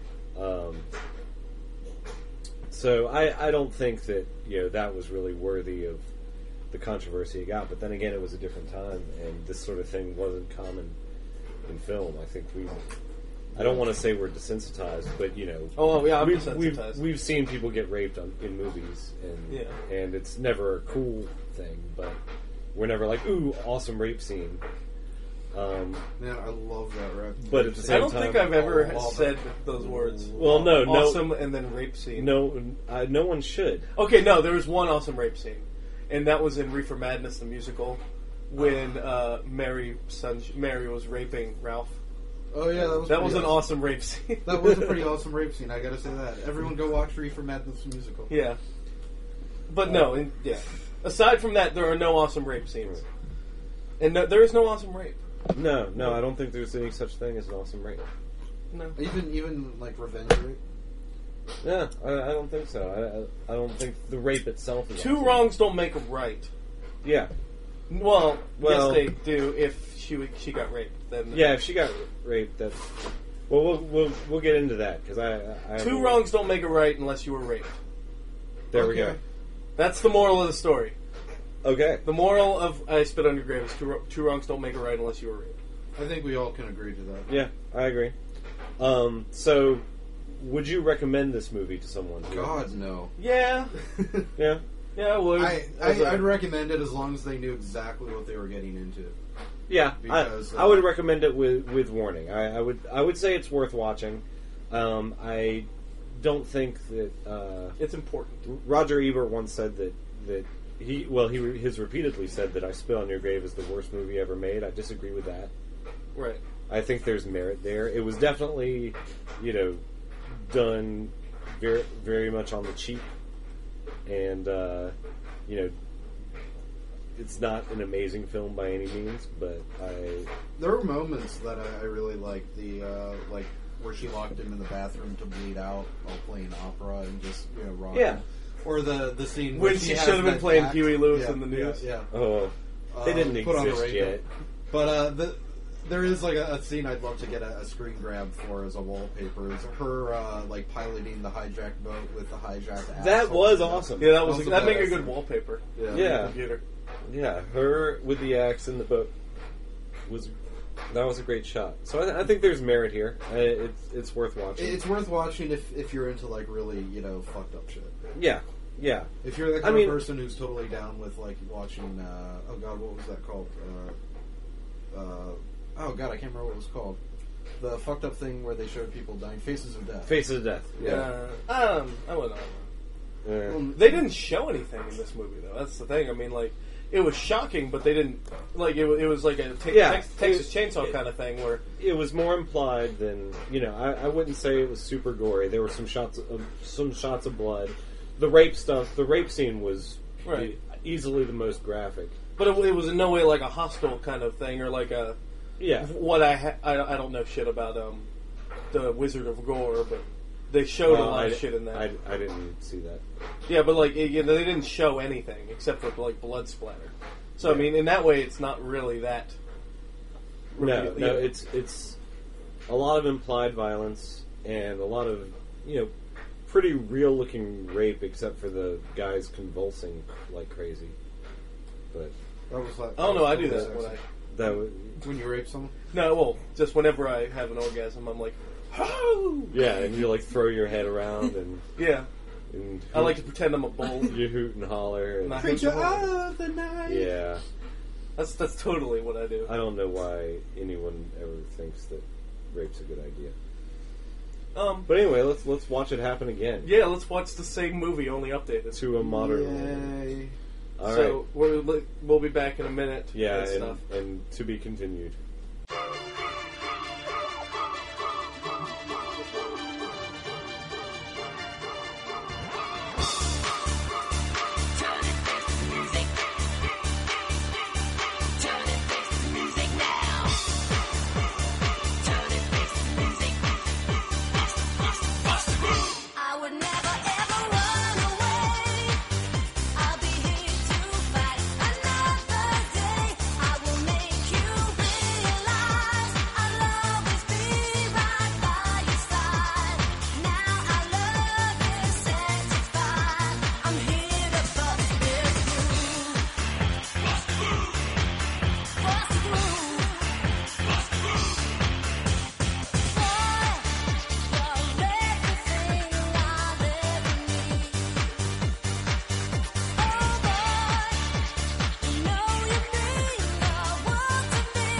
[SPEAKER 4] So I don't think that that was really worthy of the controversy it got. But then again, it was a different time, and this sort of thing wasn't common in film. I think I don't want to say we're desensitized, but
[SPEAKER 2] Oh yeah, I'm
[SPEAKER 4] we've
[SPEAKER 2] desensitized.
[SPEAKER 4] we've seen people get raped in movies, and it's never a cool thing. But we're never like, ooh, awesome rape scene.
[SPEAKER 5] Man, I love that rap.
[SPEAKER 4] But at the
[SPEAKER 2] I
[SPEAKER 4] same
[SPEAKER 2] don't
[SPEAKER 4] time,
[SPEAKER 2] think I've ever said those words.
[SPEAKER 4] Well, no,
[SPEAKER 2] Awesome and then rape scene.
[SPEAKER 4] no one should.
[SPEAKER 2] Okay, no, there was one awesome rape scene, and that was in Reefer Madness, the musical, when Mary was raping Ralph.
[SPEAKER 5] Oh yeah,
[SPEAKER 2] That was an awesome rape scene.
[SPEAKER 5] That was a pretty awesome rape scene. I gotta say that. Everyone go watch Reefer Madness the musical.
[SPEAKER 2] Yeah, but no, aside from that, there are no awesome rape scenes, and there is no awesome rape.
[SPEAKER 4] No, I don't think there's any such thing as an awesome rape.
[SPEAKER 2] No,
[SPEAKER 5] Even like revenge rape.
[SPEAKER 4] Yeah, I don't think so. I don't think the rape itself is
[SPEAKER 2] two
[SPEAKER 4] awesome.
[SPEAKER 2] wrongs don't make a right.
[SPEAKER 4] Yeah.
[SPEAKER 2] Well,
[SPEAKER 4] Well-
[SPEAKER 2] yes, they do. If she got raped, then
[SPEAKER 4] Yeah, if she got raped, that's... Well, we'll get into that, because I
[SPEAKER 2] two wrongs don't make a right unless you were raped.
[SPEAKER 4] There we
[SPEAKER 5] Okay.
[SPEAKER 4] go.
[SPEAKER 2] That's the moral of the story.
[SPEAKER 4] Okay.
[SPEAKER 2] The moral of I Spit on Your Grave is two wrongs don't make a right unless you were raped.
[SPEAKER 5] I think we all can agree to that.
[SPEAKER 4] Yeah, I agree. So, would you recommend this movie to someone?
[SPEAKER 5] God no.
[SPEAKER 2] Yeah,
[SPEAKER 4] Yeah?
[SPEAKER 2] yeah, I would.
[SPEAKER 5] I'd recommend it as long as they knew exactly what they were getting into.
[SPEAKER 4] Yeah,
[SPEAKER 5] Because,
[SPEAKER 4] I would recommend it with warning. I would say it's worth watching. I don't think that...
[SPEAKER 2] it's important.
[SPEAKER 4] Roger Ebert once said that he has repeatedly said that I Spit on Your Grave is the worst movie ever made. I disagree with that.
[SPEAKER 2] Right.
[SPEAKER 4] I think there's merit there. It was definitely, done very, very much on the cheap, and it's not an amazing film by any means. But
[SPEAKER 5] There were moments that I really liked. The where she locked him in the bathroom to bleed out while playing opera and just rock.
[SPEAKER 4] Yeah.
[SPEAKER 5] Or the scene
[SPEAKER 2] When
[SPEAKER 5] where
[SPEAKER 2] she
[SPEAKER 5] has
[SPEAKER 2] should have been
[SPEAKER 5] that
[SPEAKER 2] playing
[SPEAKER 5] act.
[SPEAKER 2] Huey Lewis
[SPEAKER 5] Yeah,
[SPEAKER 2] in the news.
[SPEAKER 5] Yeah.
[SPEAKER 4] oh, they didn't
[SPEAKER 5] Put on the
[SPEAKER 4] exist
[SPEAKER 5] radio.
[SPEAKER 4] yet.
[SPEAKER 5] But There is like a scene I'd love to get a screen grab for as a wallpaper. Is her like piloting the hijacked boat with the hijacked ass.
[SPEAKER 4] That was awesome.
[SPEAKER 2] Yeah, that was
[SPEAKER 5] the
[SPEAKER 2] that made a
[SPEAKER 5] best.
[SPEAKER 2] good wallpaper.
[SPEAKER 5] Yeah.
[SPEAKER 2] On the
[SPEAKER 4] Yeah.
[SPEAKER 2] computer.
[SPEAKER 4] Yeah, her with the axe in the boat was a great shot. So I think there's merit here. It's worth watching.
[SPEAKER 5] It's worth watching if you're into like really fucked up shit.
[SPEAKER 4] Yeah, yeah.
[SPEAKER 5] If you're the kind
[SPEAKER 4] I mean-
[SPEAKER 5] of person who's totally down with like watching, oh god, what was that called? Oh god, I can't remember what it was called. The fucked up thing where they showed people dying, Faces of Death.
[SPEAKER 4] Faces of Death. Yeah.
[SPEAKER 2] I wouldn't know.
[SPEAKER 4] Yeah.
[SPEAKER 2] They didn't show anything in this movie, though. That's the thing. I mean, like, it was shocking, but they didn't. Like, it was like a Texas Chainsaw kind of thing where.
[SPEAKER 4] It was more implied than I wouldn't say it was super gory. There were some shots of blood. The rape scene was
[SPEAKER 2] Right.
[SPEAKER 4] easily the most graphic.
[SPEAKER 2] But it was in no way like a hostile kind of thing or like a.
[SPEAKER 4] Yeah.
[SPEAKER 2] What I don't know shit about the Wizard of Gore, but they showed a lot of shit in that.
[SPEAKER 4] I didn't see that.
[SPEAKER 2] Yeah, but like they didn't show anything except for like blood splatter. So I
[SPEAKER 4] Yeah.
[SPEAKER 2] mean, in that way, it's not really that.
[SPEAKER 4] No,
[SPEAKER 2] Yeah.
[SPEAKER 4] it's a lot of implied violence and a lot of pretty real looking rape, except for the guys convulsing like crazy. But
[SPEAKER 5] That was like,
[SPEAKER 2] I don't know. I do that
[SPEAKER 4] that was,
[SPEAKER 5] when you rape someone.
[SPEAKER 2] No, well, just whenever I have an orgasm, I'm like, oh!
[SPEAKER 4] yeah, and you like throw your head around and
[SPEAKER 2] Yeah.
[SPEAKER 4] and
[SPEAKER 2] I like to pretend I'm a bull.
[SPEAKER 4] you hoot and holler. And,
[SPEAKER 2] Not-
[SPEAKER 5] Creature of the night.
[SPEAKER 4] yeah,
[SPEAKER 2] That's totally what I do.
[SPEAKER 4] I don't know why anyone ever thinks that rape's a good idea. But anyway, let's watch it happen again
[SPEAKER 2] Yeah, let's watch the same movie, only updated.
[SPEAKER 4] to a modern.
[SPEAKER 5] Yay.
[SPEAKER 4] All right.
[SPEAKER 2] So we'll be back in a minute.
[SPEAKER 4] Yeah,
[SPEAKER 2] and stuff.
[SPEAKER 4] and to be continued.
[SPEAKER 3] I would never ever run away. I'll be here to fight another day. I will make you realize I'll always be right by your side. Now our love is satisfied. I'm here to bust this groove. Bust the groove. Bust the groove. Bust the groove. Boy, you're everything I'll ever need. Oh boy, you know you mean the world to me.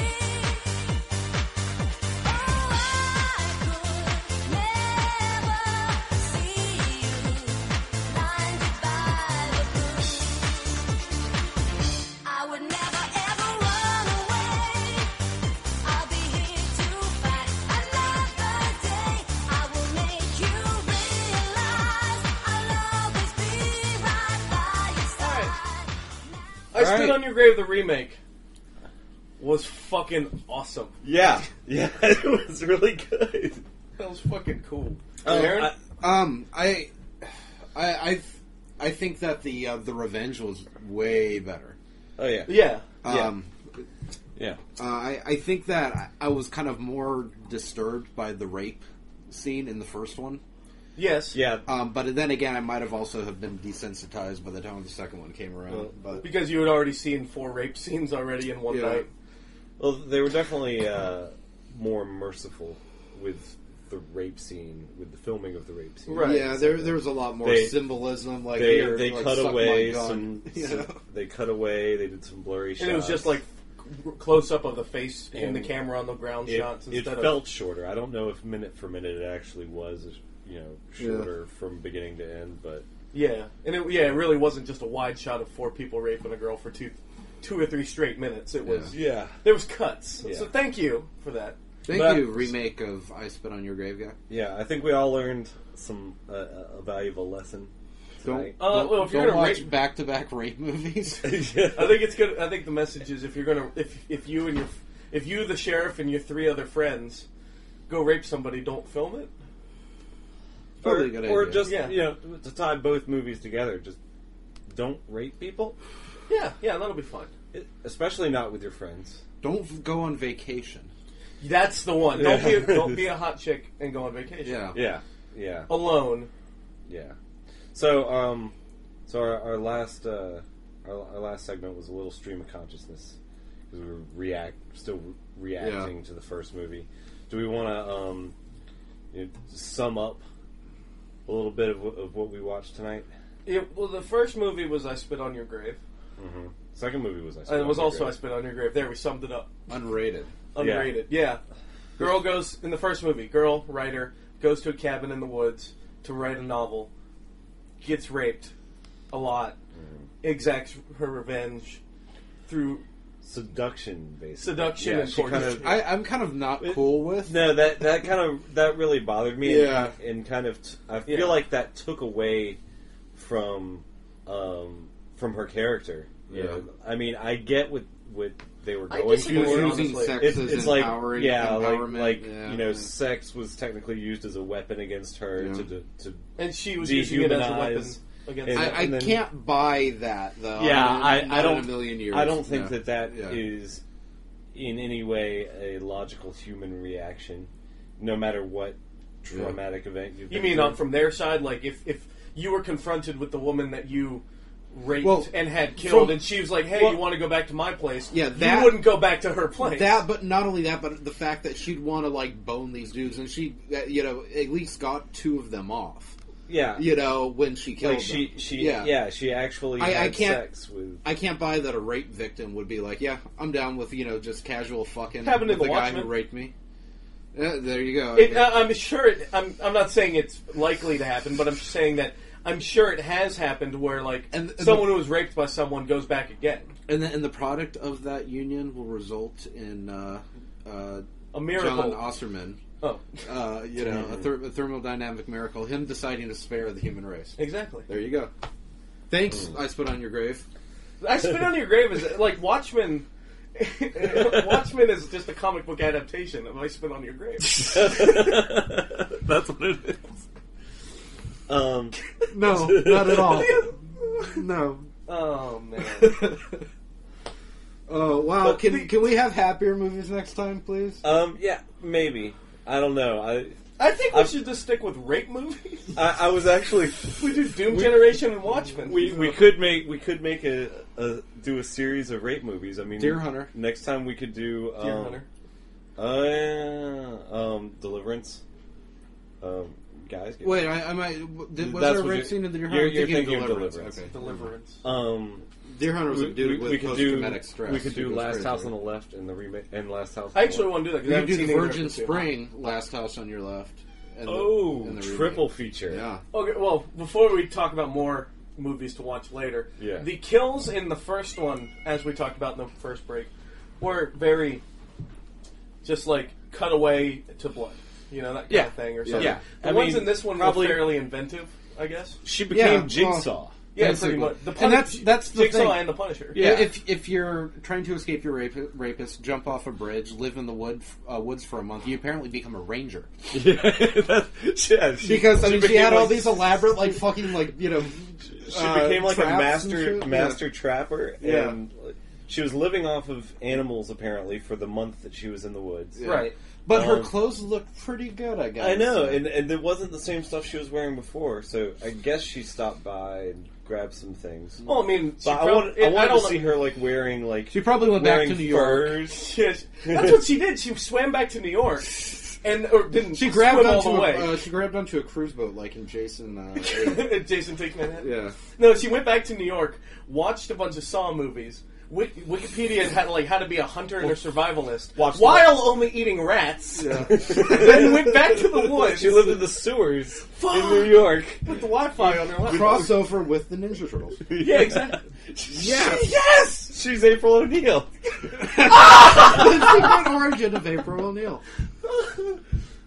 [SPEAKER 3] Oh, I could never see you blinded by the blue. I would never ever run away. I'll be here to fight another day. I will make you realize I'll always be right by your side.
[SPEAKER 2] I Stood
[SPEAKER 4] right.
[SPEAKER 2] on Your Grave, the remake, was fucking awesome.
[SPEAKER 4] Yeah, yeah, it was really good.
[SPEAKER 2] That was fucking cool.
[SPEAKER 4] Oh,
[SPEAKER 2] Aaron?
[SPEAKER 5] I think that the Revenge was way better.
[SPEAKER 4] Oh yeah,
[SPEAKER 2] Yeah.
[SPEAKER 4] yeah.
[SPEAKER 5] I think that I was kind of more disturbed by the rape scene in the first one.
[SPEAKER 2] Yes.
[SPEAKER 4] Yeah,
[SPEAKER 5] But then again, I might have also have been desensitized by the time the second one came around. But
[SPEAKER 2] Because you had already seen 4 rape scenes already in one
[SPEAKER 5] Yeah.
[SPEAKER 2] night.
[SPEAKER 4] well, they were definitely more merciful with the rape scene, with the filming of the rape scene.
[SPEAKER 2] Right.
[SPEAKER 5] yeah, there was a lot more
[SPEAKER 4] They-
[SPEAKER 5] symbolism. Like
[SPEAKER 4] They
[SPEAKER 5] here,
[SPEAKER 4] they
[SPEAKER 5] like,
[SPEAKER 4] cut
[SPEAKER 5] suck
[SPEAKER 4] away
[SPEAKER 5] my gun.
[SPEAKER 4] some.
[SPEAKER 5] You know?
[SPEAKER 4] They cut away. They did some blurry shots.
[SPEAKER 2] And it was just like close up of the face in the
[SPEAKER 4] And
[SPEAKER 2] camera on the ground
[SPEAKER 4] it,
[SPEAKER 2] shots
[SPEAKER 4] it
[SPEAKER 2] instead
[SPEAKER 4] felt
[SPEAKER 2] of.
[SPEAKER 4] shorter. I don't know if minute for minute it actually was, shorter from beginning to end, but
[SPEAKER 2] Yeah. And it really wasn't just a wide shot of 4 people raping a girl for two or 3 straight minutes. It was.
[SPEAKER 4] yeah,
[SPEAKER 2] There was cuts.
[SPEAKER 4] Yeah.
[SPEAKER 2] So thank you for that.
[SPEAKER 5] Thank
[SPEAKER 4] But-
[SPEAKER 5] you, remake of I Spit on Your Grave guy.
[SPEAKER 4] yeah. I think we all learned some a valuable lesson tonight.
[SPEAKER 2] Well, if you're
[SPEAKER 5] don't
[SPEAKER 2] gonna
[SPEAKER 5] watch
[SPEAKER 2] rape,
[SPEAKER 5] back-to-back rape movies.
[SPEAKER 2] I think it's good. I think the message is if you're gonna, if you the sheriff and your 3 other friends go rape somebody, don't film it.
[SPEAKER 5] Probably a good
[SPEAKER 4] or
[SPEAKER 5] idea.
[SPEAKER 4] just
[SPEAKER 2] Yeah.
[SPEAKER 4] to tie both movies together, just don't rape people,
[SPEAKER 2] Yeah, that'll be fun.
[SPEAKER 4] especially not with your friends.
[SPEAKER 5] Don't go on vacation.
[SPEAKER 2] That's the one. Don't be a hot chick and go on vacation.
[SPEAKER 4] Yeah.
[SPEAKER 2] Alone.
[SPEAKER 4] Yeah. So, our last segment was a little stream of consciousness because we were still reacting to the first movie. Do we want to sum up a little bit of what we watched tonight?
[SPEAKER 2] Yeah, well, the first movie was I Spit on Your Grave.
[SPEAKER 4] Mm-hmm. Second movie was I Spit
[SPEAKER 2] And
[SPEAKER 4] on
[SPEAKER 2] it was
[SPEAKER 4] Your
[SPEAKER 2] also
[SPEAKER 4] Grave.
[SPEAKER 2] I Spit on Your Grave. There, we summed it up.
[SPEAKER 5] Unrated.
[SPEAKER 2] Unrated. Yeah. Girl goes, in the first movie, girl, writer, goes to a cabin in the woods to write a novel, gets raped a lot, exacts her revenge through
[SPEAKER 4] seduction, basically.
[SPEAKER 2] Seduction and
[SPEAKER 4] she
[SPEAKER 2] torture.
[SPEAKER 5] I'm kind of not cool with.
[SPEAKER 4] No, that really bothered me.
[SPEAKER 5] Yeah.
[SPEAKER 4] and kind of I feel like that took away from her character. You know? I mean, I get what they were
[SPEAKER 2] I
[SPEAKER 4] going
[SPEAKER 2] disagree,
[SPEAKER 4] for.
[SPEAKER 5] Using
[SPEAKER 2] honestly.
[SPEAKER 5] sex as
[SPEAKER 4] It's like
[SPEAKER 5] empowering,
[SPEAKER 4] empowerment. Like
[SPEAKER 5] yeah.
[SPEAKER 4] you know, sex was technically used as a weapon against her
[SPEAKER 5] Yeah.
[SPEAKER 4] to
[SPEAKER 2] and she was using it as a weapon
[SPEAKER 4] dehumanize.
[SPEAKER 2] against
[SPEAKER 4] And-
[SPEAKER 2] her.
[SPEAKER 5] I
[SPEAKER 4] then-
[SPEAKER 5] can't buy that though.
[SPEAKER 4] Yeah,
[SPEAKER 5] Not
[SPEAKER 4] I don't.
[SPEAKER 5] in a million years.
[SPEAKER 4] I don't think
[SPEAKER 5] Yeah.
[SPEAKER 4] that
[SPEAKER 5] Yeah.
[SPEAKER 4] is in any way a logical human reaction, no matter what traumatic event you've.
[SPEAKER 2] You
[SPEAKER 4] been
[SPEAKER 2] mean
[SPEAKER 4] through.
[SPEAKER 2] from their side? Like, if you were confronted with the woman that you raped
[SPEAKER 5] Well,
[SPEAKER 2] and had killed,
[SPEAKER 5] from-
[SPEAKER 2] and she was like, hey,
[SPEAKER 5] well,
[SPEAKER 2] you want to go back to my place?
[SPEAKER 5] Yeah,
[SPEAKER 2] you
[SPEAKER 5] that-
[SPEAKER 2] wouldn't go back to her place.
[SPEAKER 5] But not only that, but the fact that she'd want to like bone these dudes, and she, at least got 2 of them off.
[SPEAKER 4] Yeah,
[SPEAKER 5] When she killed
[SPEAKER 4] like
[SPEAKER 5] them.
[SPEAKER 4] she actually
[SPEAKER 5] I
[SPEAKER 4] had
[SPEAKER 5] can't-
[SPEAKER 4] sex with.
[SPEAKER 5] I can't buy that a rape victim would be like, yeah, I'm down with just casual fucking
[SPEAKER 2] Happened in
[SPEAKER 5] with the
[SPEAKER 2] The
[SPEAKER 5] guy who
[SPEAKER 2] Watchmen.
[SPEAKER 5] raped me. There you go.
[SPEAKER 2] I'm sure it. I'm not saying it's likely to happen, but I'm saying that I'm sure it has happened where like
[SPEAKER 5] And
[SPEAKER 2] someone who was raped by someone goes back again.
[SPEAKER 5] And the product of that union will result in
[SPEAKER 2] A miracle.
[SPEAKER 5] John Osserman.
[SPEAKER 2] Oh,
[SPEAKER 5] A thermodynamic miracle. Him deciding to spare the human race.
[SPEAKER 2] exactly.
[SPEAKER 5] There you go. Thanks. I Spit on Your Grave.
[SPEAKER 2] I Spit on Your Grave is like Watchmen. Watchmen is just a comic book adaptation of I Spit on Your Grave.
[SPEAKER 4] That's what it is.
[SPEAKER 5] No, not at all. No.
[SPEAKER 2] Oh man.
[SPEAKER 5] Oh wow! Can we have happier movies next time, please?
[SPEAKER 4] Yeah, maybe. I don't know.
[SPEAKER 2] I think we should just stick with rape movies.
[SPEAKER 4] I was actually.
[SPEAKER 2] We do Doom Generation and Watchmen.
[SPEAKER 4] We could make do a series of rape movies. I mean,
[SPEAKER 5] Deer Hunter.
[SPEAKER 4] Next time we could do
[SPEAKER 2] Deer Hunter.
[SPEAKER 4] Deliverance. Guys,
[SPEAKER 5] Wait, I might. Was
[SPEAKER 4] That's
[SPEAKER 5] there a
[SPEAKER 4] what
[SPEAKER 5] rape
[SPEAKER 4] you're-
[SPEAKER 5] scene in the Deer Hunter?
[SPEAKER 4] you're
[SPEAKER 5] I'm thinking
[SPEAKER 4] thinking of
[SPEAKER 5] Deliverance.
[SPEAKER 4] Deliverance.
[SPEAKER 5] Okay.
[SPEAKER 2] Deliverance.
[SPEAKER 5] Deer Hunter was a dude with
[SPEAKER 4] could do
[SPEAKER 5] post-traumatic stress.
[SPEAKER 4] we could
[SPEAKER 5] He
[SPEAKER 4] do
[SPEAKER 5] goes
[SPEAKER 4] Last
[SPEAKER 5] crazy.
[SPEAKER 4] House on the Left and the remake and Last House.
[SPEAKER 2] I actually want to do that because I
[SPEAKER 5] You
[SPEAKER 2] haven't
[SPEAKER 5] could do
[SPEAKER 2] seen
[SPEAKER 5] the
[SPEAKER 2] either of
[SPEAKER 5] Virgin
[SPEAKER 2] the two.
[SPEAKER 5] Spring, Last House on Your Left. And
[SPEAKER 4] Oh,
[SPEAKER 5] and the
[SPEAKER 4] triple
[SPEAKER 5] remake.
[SPEAKER 4] feature.
[SPEAKER 5] Yeah.
[SPEAKER 2] Okay, well, before we talk about more movies to watch later,
[SPEAKER 4] Yeah.
[SPEAKER 2] the kills in the first one, as we talked about in the first break, were very just like cut away to blood. You know, that kind
[SPEAKER 4] Yeah.
[SPEAKER 2] of thing or something.
[SPEAKER 4] Yeah.
[SPEAKER 2] The
[SPEAKER 4] I
[SPEAKER 2] ones
[SPEAKER 4] mean,
[SPEAKER 2] in this one
[SPEAKER 4] probably-
[SPEAKER 2] were fairly inventive, I guess.
[SPEAKER 4] She
[SPEAKER 5] Yeah,
[SPEAKER 4] became
[SPEAKER 5] well-
[SPEAKER 4] Jigsaw.
[SPEAKER 2] Yeah,
[SPEAKER 5] Basically.
[SPEAKER 2] pretty much. The
[SPEAKER 5] And that's the
[SPEAKER 2] Jigsaw
[SPEAKER 5] thing.
[SPEAKER 2] and the Punisher.
[SPEAKER 4] Yeah.
[SPEAKER 5] If you're trying to escape your rapist, jump off a bridge, live in the woods for a month, you apparently become a ranger.
[SPEAKER 4] Yeah,
[SPEAKER 5] Because she
[SPEAKER 4] became
[SPEAKER 5] had all
[SPEAKER 4] like-
[SPEAKER 5] these elaborate, like fucking, like
[SPEAKER 4] She became like a
[SPEAKER 5] traps and shit.
[SPEAKER 4] master trapper,
[SPEAKER 5] Yeah.
[SPEAKER 4] and she was living off of animals apparently for the month that she was in the woods.
[SPEAKER 5] Yeah.
[SPEAKER 2] Right.
[SPEAKER 5] But her
[SPEAKER 4] Um,
[SPEAKER 5] clothes looked pretty good, I guess.
[SPEAKER 4] I know, and it wasn't the same stuff she was wearing before, so I guess she stopped by and grabbed some things.
[SPEAKER 2] Well, I mean, she
[SPEAKER 4] But I
[SPEAKER 2] prob-
[SPEAKER 4] wanted
[SPEAKER 2] I
[SPEAKER 4] to
[SPEAKER 2] don't
[SPEAKER 4] see
[SPEAKER 2] know.
[SPEAKER 4] her like wearing like
[SPEAKER 5] She probably went back
[SPEAKER 4] wearing
[SPEAKER 5] to New York.
[SPEAKER 4] furs.
[SPEAKER 2] Yes, that's what she did. She swam back to New York, or didn't
[SPEAKER 5] She grabbed
[SPEAKER 2] swim all the
[SPEAKER 5] onto
[SPEAKER 2] way.
[SPEAKER 5] she grabbed onto a cruise boat, like in Jason.
[SPEAKER 2] Jason Takes Manhattan.
[SPEAKER 5] Yeah.
[SPEAKER 2] No, she went back to New York, watched a bunch of Saw movies. Wikipedia had like how to be a hunter and a survivalist
[SPEAKER 4] Watched
[SPEAKER 2] while only eating rats. Then went back to the woods.
[SPEAKER 4] She lived in the sewers
[SPEAKER 2] Fuck.
[SPEAKER 4] in New York.
[SPEAKER 2] with the Wi-Fi on her laptop.
[SPEAKER 5] Crossover with the Ninja Turtles.
[SPEAKER 2] Yeah, exactly.
[SPEAKER 5] Yes!
[SPEAKER 2] Yes.
[SPEAKER 4] She's April O'Neil.
[SPEAKER 5] The secret origin of April O'Neil.
[SPEAKER 4] Ooh.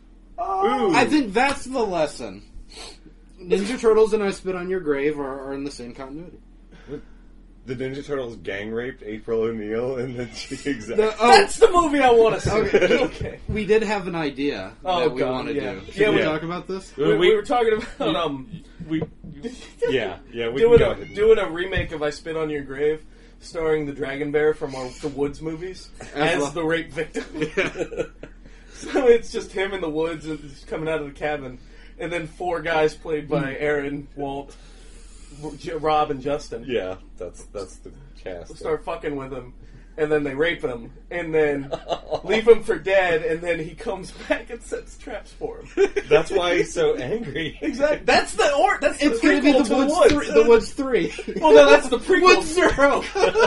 [SPEAKER 5] I think that's the lesson. Ninja Turtles and I Spit on Your Grave are in the same continuity.
[SPEAKER 4] The Ninja Turtles gang raped April O'Neil, and then she
[SPEAKER 2] That's the movie I want to see.
[SPEAKER 5] Okay.
[SPEAKER 2] Okay.
[SPEAKER 5] We did have an idea
[SPEAKER 2] Oh,
[SPEAKER 5] that we
[SPEAKER 2] God,
[SPEAKER 5] want to
[SPEAKER 2] yeah.
[SPEAKER 5] do. Should
[SPEAKER 2] Yeah,
[SPEAKER 5] we
[SPEAKER 2] we-
[SPEAKER 5] talk about this?
[SPEAKER 2] We were talking about
[SPEAKER 4] we yeah we can
[SPEAKER 2] doing
[SPEAKER 4] go ahead.
[SPEAKER 2] doing a remake of I Spit on Your Grave, starring the Dragon Bear from the Woods movies as
[SPEAKER 5] well.
[SPEAKER 2] the rape victim. So it's just him in the woods and just coming out of the cabin, and then 4 guys played by Aaron, Walt, Rob, and Justin
[SPEAKER 4] Yeah, that's the cast.
[SPEAKER 2] start fucking with him, and then they rape him, and then leave him for dead, and then he comes back and sets traps for him.
[SPEAKER 4] That's why he's so angry.
[SPEAKER 2] Exactly. That's the
[SPEAKER 5] It's going to be
[SPEAKER 2] prequel to
[SPEAKER 5] the Woods 3.
[SPEAKER 2] Well, no, that's the prequel.
[SPEAKER 5] Woods 0.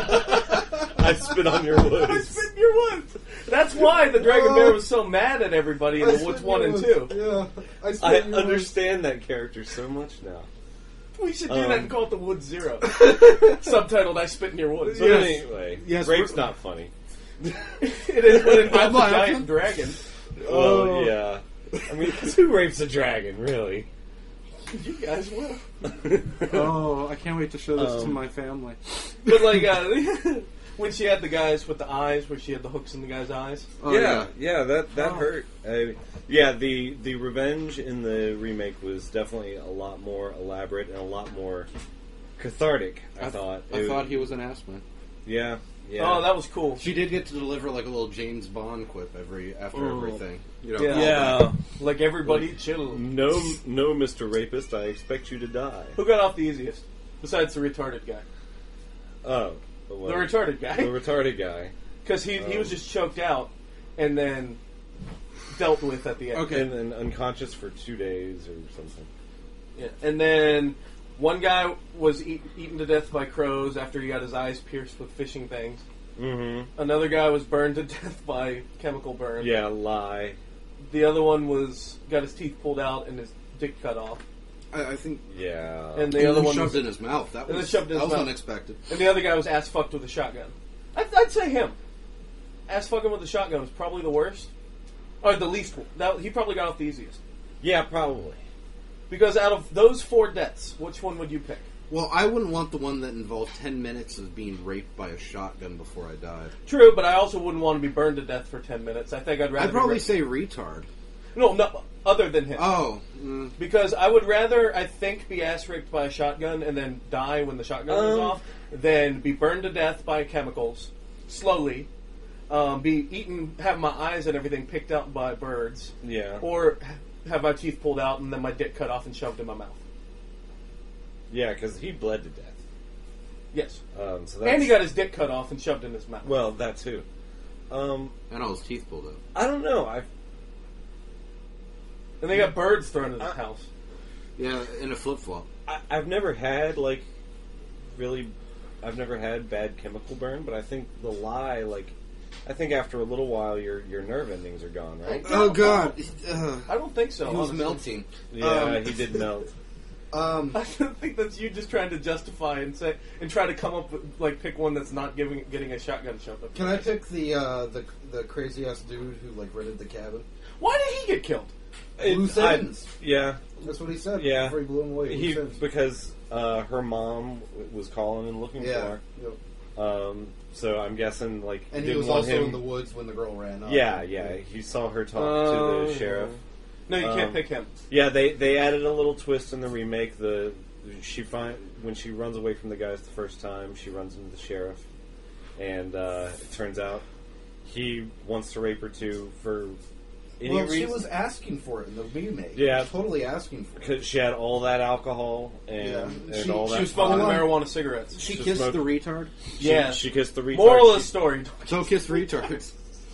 [SPEAKER 4] I spit on your
[SPEAKER 2] I
[SPEAKER 4] woods.
[SPEAKER 2] spit in your woods. That's why the Dragon Bear was so mad at everybody in the Woods 1 and 2.
[SPEAKER 5] Yeah.
[SPEAKER 4] I understand that character so much now.
[SPEAKER 2] We should do that and call it the Woods 0. Subtitled, I Spit in Your Woods.
[SPEAKER 4] But anyway,
[SPEAKER 5] Yes,
[SPEAKER 4] rape's
[SPEAKER 5] we're-
[SPEAKER 4] not funny.
[SPEAKER 2] It is when it involves a
[SPEAKER 5] I'm laughing.
[SPEAKER 2] giant dragon.
[SPEAKER 4] Oh, yeah. I mean, 'cause who rapes a dragon, really?
[SPEAKER 2] You guys will.
[SPEAKER 5] Oh, I can't wait to show this to my family.
[SPEAKER 2] But like, when she had the guys with the eyes, where she had the hooks in the guy's eyes.
[SPEAKER 5] Oh,
[SPEAKER 4] yeah, that
[SPEAKER 2] Oh.
[SPEAKER 4] hurt. Yeah, the revenge in the remake was definitely a lot more elaborate and a lot more cathartic. I thought.
[SPEAKER 5] I thought he was an ass man.
[SPEAKER 4] Yeah.
[SPEAKER 2] Oh, that was cool.
[SPEAKER 1] She did get to deliver like a little James Bond quip after everything. You know,
[SPEAKER 2] Yeah. Like everybody chill.
[SPEAKER 4] No, Mr. Rapist, I expect you to die.
[SPEAKER 2] Who got off the easiest? Besides the retarded guy.
[SPEAKER 4] Oh, well,
[SPEAKER 2] The retarded guy.
[SPEAKER 4] the retarded guy.
[SPEAKER 2] Because he was just choked out and then dealt with at the end.
[SPEAKER 5] Okay.
[SPEAKER 4] And then unconscious for 2 days or something.
[SPEAKER 2] Yeah. And then one guy was eaten to death by crows after he got his eyes pierced with fishing things.
[SPEAKER 4] Mm-hmm.
[SPEAKER 2] Another guy was burned to death by chemical burn.
[SPEAKER 4] Yeah, lie.
[SPEAKER 2] The other one got his teeth pulled out and his dick cut off.
[SPEAKER 5] I think.
[SPEAKER 4] Yeah.
[SPEAKER 2] And the other one
[SPEAKER 5] shoved
[SPEAKER 2] was,
[SPEAKER 5] in his mouth. That
[SPEAKER 2] And
[SPEAKER 5] was,
[SPEAKER 2] then shoved in
[SPEAKER 5] that
[SPEAKER 2] his
[SPEAKER 5] was
[SPEAKER 2] mouth.
[SPEAKER 5] unexpected.
[SPEAKER 2] and the other guy was ass fucked with a shotgun. I'd say him. Ass fucking with a shotgun was probably the worst. Or the least. He probably got off the easiest.
[SPEAKER 4] Yeah, probably.
[SPEAKER 2] Because out of those 4 deaths, which one would you pick?
[SPEAKER 5] Well, I wouldn't want the one that involved 10 minutes of being raped by a shotgun before I died.
[SPEAKER 2] True, but I also wouldn't want to be burned to death for 10 minutes. I think I'd rather
[SPEAKER 5] I'd probably
[SPEAKER 2] be
[SPEAKER 5] say retard.
[SPEAKER 2] No, other than him.
[SPEAKER 5] Oh.
[SPEAKER 2] Because I would rather, I think, be ass raped by a shotgun and then die when the shotgun goes off than be burned to death by chemicals slowly, be eaten, have my eyes and everything picked out by birds,
[SPEAKER 4] Yeah.
[SPEAKER 2] or have my teeth pulled out and then my dick cut off and shoved in my mouth.
[SPEAKER 4] Yeah, because he bled to death.
[SPEAKER 2] Yes.
[SPEAKER 4] So that's,
[SPEAKER 2] And he got his dick cut off and shoved in his mouth.
[SPEAKER 4] Well, that too.
[SPEAKER 5] And all his teeth pulled out.
[SPEAKER 4] I don't know.
[SPEAKER 2] And they got birds thrown in his house.
[SPEAKER 5] Yeah, in a flip-flop.
[SPEAKER 4] I've never had, I've never had bad chemical burn, but I think the lie, I think after a little while your nerve endings are gone, right?
[SPEAKER 5] Oh, God.
[SPEAKER 2] I don't think so.
[SPEAKER 5] He was
[SPEAKER 2] honestly.
[SPEAKER 5] melting.
[SPEAKER 4] Yeah, he did melt.
[SPEAKER 2] I don't think that's you just trying to justify and try to come up with, pick one that's not getting a shotgun shoved up.
[SPEAKER 5] Can I pick the crazy-ass dude who, rented the cabin?
[SPEAKER 2] Why did he get killed?
[SPEAKER 5] Loose ends.
[SPEAKER 4] Yeah.
[SPEAKER 5] That's what he said
[SPEAKER 4] Yeah.
[SPEAKER 5] before he blew him away. Loose ends.
[SPEAKER 4] Because her mom was calling and looking
[SPEAKER 5] Yeah.
[SPEAKER 4] for
[SPEAKER 5] Yep.
[SPEAKER 4] her. So I'm guessing,
[SPEAKER 5] And he
[SPEAKER 4] didn't
[SPEAKER 5] was
[SPEAKER 4] want
[SPEAKER 5] also
[SPEAKER 4] him.
[SPEAKER 5] in the woods when the girl ran up.
[SPEAKER 4] Yeah. He saw her talk to the sheriff.
[SPEAKER 2] No, you can't pick him.
[SPEAKER 4] Yeah, they added a little twist in the remake. When she runs away from the guys the first time, she runs into the sheriff, and it turns out he wants to rape her too for any
[SPEAKER 5] Well,
[SPEAKER 4] reason.
[SPEAKER 5] she was asking for it in the remake.
[SPEAKER 4] Yeah.
[SPEAKER 5] Totally asking for it.
[SPEAKER 4] because she had all that alcohol and,
[SPEAKER 5] Yeah.
[SPEAKER 4] and
[SPEAKER 5] She-
[SPEAKER 4] all that.
[SPEAKER 2] She was smoking
[SPEAKER 5] Hold on.
[SPEAKER 2] marijuana cigarettes.
[SPEAKER 5] She
[SPEAKER 4] Just
[SPEAKER 5] kissed
[SPEAKER 4] smoke-
[SPEAKER 5] the retard?
[SPEAKER 4] She kissed the retard.
[SPEAKER 2] Moral of the story.
[SPEAKER 5] Don't kiss retards.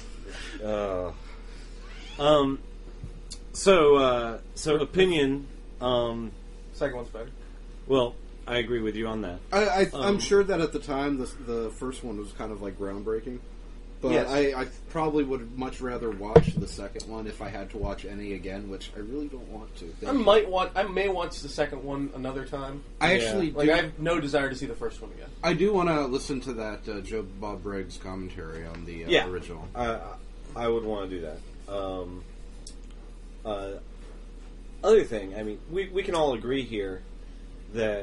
[SPEAKER 4] So opinion.
[SPEAKER 2] Second one's better.
[SPEAKER 4] Well, I agree with you on that.
[SPEAKER 5] I'm sure that at the time the first one was kind of groundbreaking, but
[SPEAKER 2] Yes.
[SPEAKER 5] I probably would much rather watch the second one if I had to watch any again, which I really don't want to.
[SPEAKER 2] I may watch the second one another time.
[SPEAKER 5] I
[SPEAKER 4] Yeah.
[SPEAKER 5] actually
[SPEAKER 2] I
[SPEAKER 5] do,
[SPEAKER 2] have no desire to see the first one again.
[SPEAKER 5] I do want to listen to that Joe Bob Briggs commentary on the original.
[SPEAKER 4] I would want to do that. Other thing, I mean, we can all agree here that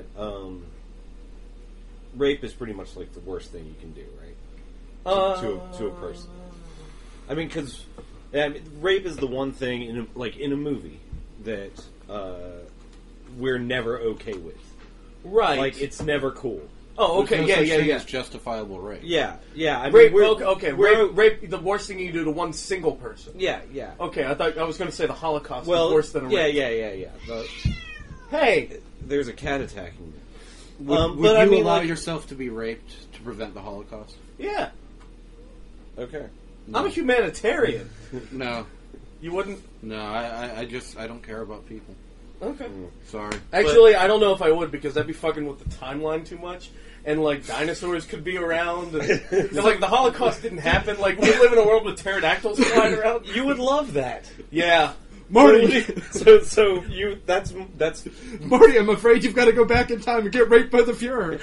[SPEAKER 4] rape is pretty much the worst thing you can do, right? To a person. I mean, because rape is the one thing in a movie that we're never okay with.
[SPEAKER 2] Right.
[SPEAKER 4] It's never cool.
[SPEAKER 2] Oh, okay,
[SPEAKER 1] There's no such thing
[SPEAKER 2] yeah.
[SPEAKER 1] as justifiable rape.
[SPEAKER 4] Yeah. I mean,
[SPEAKER 2] Rape,
[SPEAKER 4] we're-
[SPEAKER 2] okay,
[SPEAKER 4] we're-
[SPEAKER 2] rape, the worst thing you do to one single person.
[SPEAKER 4] Yeah.
[SPEAKER 2] Okay, I thought I was going to say the Holocaust
[SPEAKER 4] Well,
[SPEAKER 2] was worse than a rape.
[SPEAKER 4] yeah. But
[SPEAKER 2] Hey,
[SPEAKER 4] there's a cat attacking me.
[SPEAKER 1] Would
[SPEAKER 4] but
[SPEAKER 1] you
[SPEAKER 4] I mean,
[SPEAKER 1] allow
[SPEAKER 4] like-
[SPEAKER 1] yourself to be raped to prevent the Holocaust?
[SPEAKER 2] yeah,
[SPEAKER 4] Okay.
[SPEAKER 2] I'm a humanitarian.
[SPEAKER 1] No.
[SPEAKER 2] You wouldn't?
[SPEAKER 1] No, I don't care about people.
[SPEAKER 2] Okay.
[SPEAKER 1] Sorry.
[SPEAKER 2] Actually, I don't know if I would because that'd be fucking with the timeline too much. And, like, dinosaurs could be around. And like, the Holocaust didn't happen. Like, we live in a world with pterodactyls flying around.
[SPEAKER 4] You would love that.
[SPEAKER 2] Yeah.
[SPEAKER 1] Marty!
[SPEAKER 4] So you that's
[SPEAKER 1] Marty, I'm afraid you've got to go back in time and get raped by the Fuhrer.